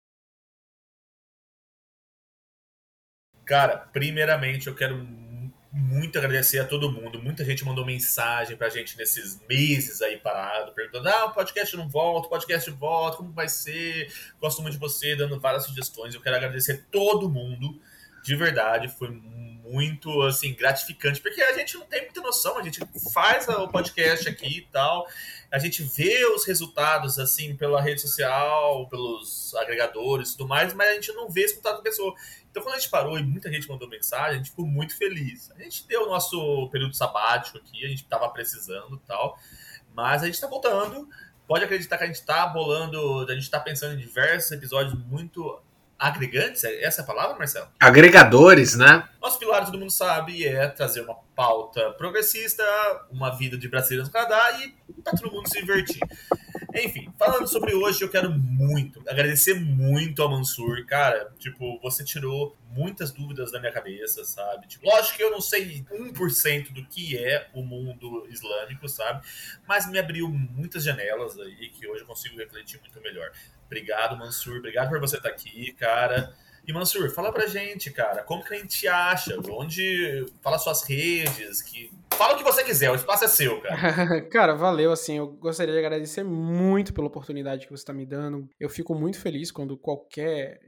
Cara, primeiramente eu quero muito agradecer a todo mundo. Muita gente mandou mensagem pra gente nesses meses aí parado, perguntando: o podcast não volta, o podcast volta, como vai ser? Gosto muito de você, dando várias sugestões. Eu quero agradecer todo mundo, de verdade, foi muito, assim, gratificante, porque a gente não tem muita noção, a gente faz o podcast aqui e tal, a gente vê os resultados, assim, pela rede social, pelos agregadores e tudo mais, mas a gente não vê esse contato com a pessoa. Então, quando a gente parou e muita gente mandou mensagem, a gente ficou muito feliz. A gente deu o nosso período sabático aqui, a gente estava precisando e tal, mas a gente está voltando. Pode acreditar que a gente está bolando, a gente está pensando em diversos episódios muito agregantes, essa é a palavra, Marcelo? Agregadores, né? Nosso pilar, todo mundo sabe, é trazer uma pauta progressista, uma vida de brasileiros no Canadá e para todo mundo se divertir. Enfim, falando sobre hoje, eu quero muito agradecer muito ao Mansur, cara. Tipo, você tirou muitas dúvidas da minha cabeça, sabe? Tipo, lógico que eu não sei 1% do que é o mundo islâmico, sabe? Mas me abriu muitas janelas aí que hoje eu consigo refletir muito melhor. Obrigado, Mansur. Obrigado por você estar aqui, cara. E Mansur, fala pra gente, cara, como que a gente acha? Onde... Fala suas redes, fala o que você quiser, o espaço é seu, cara. Cara, valeu, assim, eu gostaria de agradecer muito pela oportunidade que você está me dando. Eu fico muito feliz quando qualquer,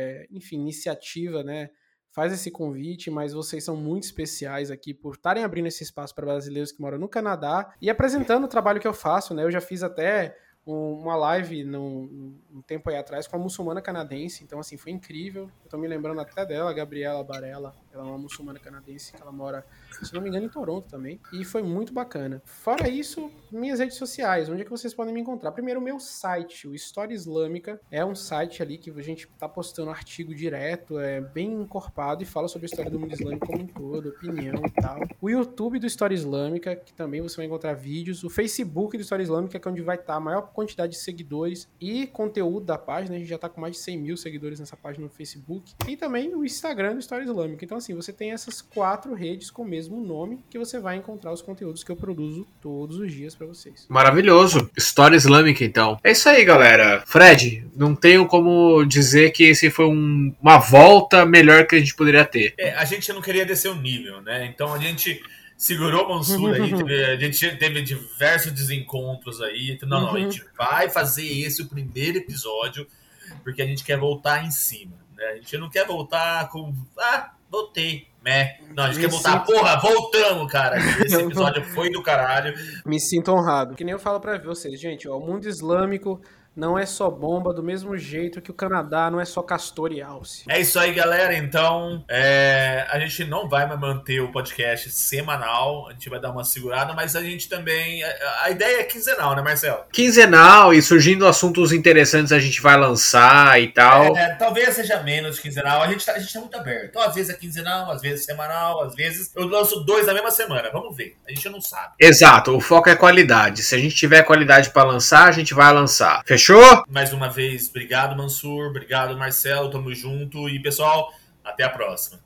iniciativa, né, faz esse convite, mas vocês são muito especiais aqui por estarem abrindo esse espaço para brasileiros que moram no Canadá e apresentando o trabalho que eu faço, né, eu já fiz até uma live um tempo aí atrás com uma muçulmana canadense, então assim, foi incrível, eu tô me lembrando até dela, a Gabriela Barella, ela é uma muçulmana canadense que ela mora, se não me engano, em Toronto também, e foi muito bacana. Fora isso, minhas redes sociais, onde é que vocês podem me encontrar? Primeiro, o meu site, o História Islâmica, é um site ali que a gente tá postando artigo direto, é bem encorpado e fala sobre a história do mundo islâmico como um todo, opinião e tal. O YouTube do História Islâmica, que também você vai encontrar vídeos, o Facebook do História Islâmica, que é onde vai estar a maior quantidade de seguidores e conteúdo da página, a gente já tá com mais de 100 mil seguidores nessa página no Facebook, e também o Instagram do História Islâmica. Então assim, você tem essas 4 redes com o mesmo nome que você vai encontrar os conteúdos que eu produzo todos os dias pra vocês. Maravilhoso. História Islâmica, então. É isso aí, galera. Fred, não tenho como dizer que esse foi uma volta melhor que a gente poderia ter. A gente não queria descer o nível, né? Então a gente segurou o Mansur aí, a gente teve diversos desencontros aí. Não, a gente vai fazer esse o primeiro episódio, porque a gente quer voltar em cima, né? A gente não quer voltar com... voltei, né? Não, a gente quer voltar, voltamos, cara. Esse episódio foi do caralho. Me sinto honrado. Que nem eu falo pra vocês, gente, ó, o mundo islâmico não é só bomba, do mesmo jeito que o Canadá não é só castor e alce. É isso aí, galera. Então, a gente não vai mais manter o podcast semanal, a gente vai dar uma segurada, mas a gente também... A ideia é quinzenal, né, Marcelo? Quinzenal, e surgindo assuntos interessantes a gente vai lançar e tal. Talvez seja menos quinzenal, a gente tá muito aberto. Então, às vezes é quinzenal, às vezes é semanal, às vezes eu lanço 2 na mesma semana. Vamos ver, a gente não sabe. Exato, o foco é qualidade. Se a gente tiver qualidade pra lançar, a gente vai lançar. Fechou? Mais uma vez, obrigado, Mansur, obrigado, Marcelo, tamo junto e, pessoal, até a próxima.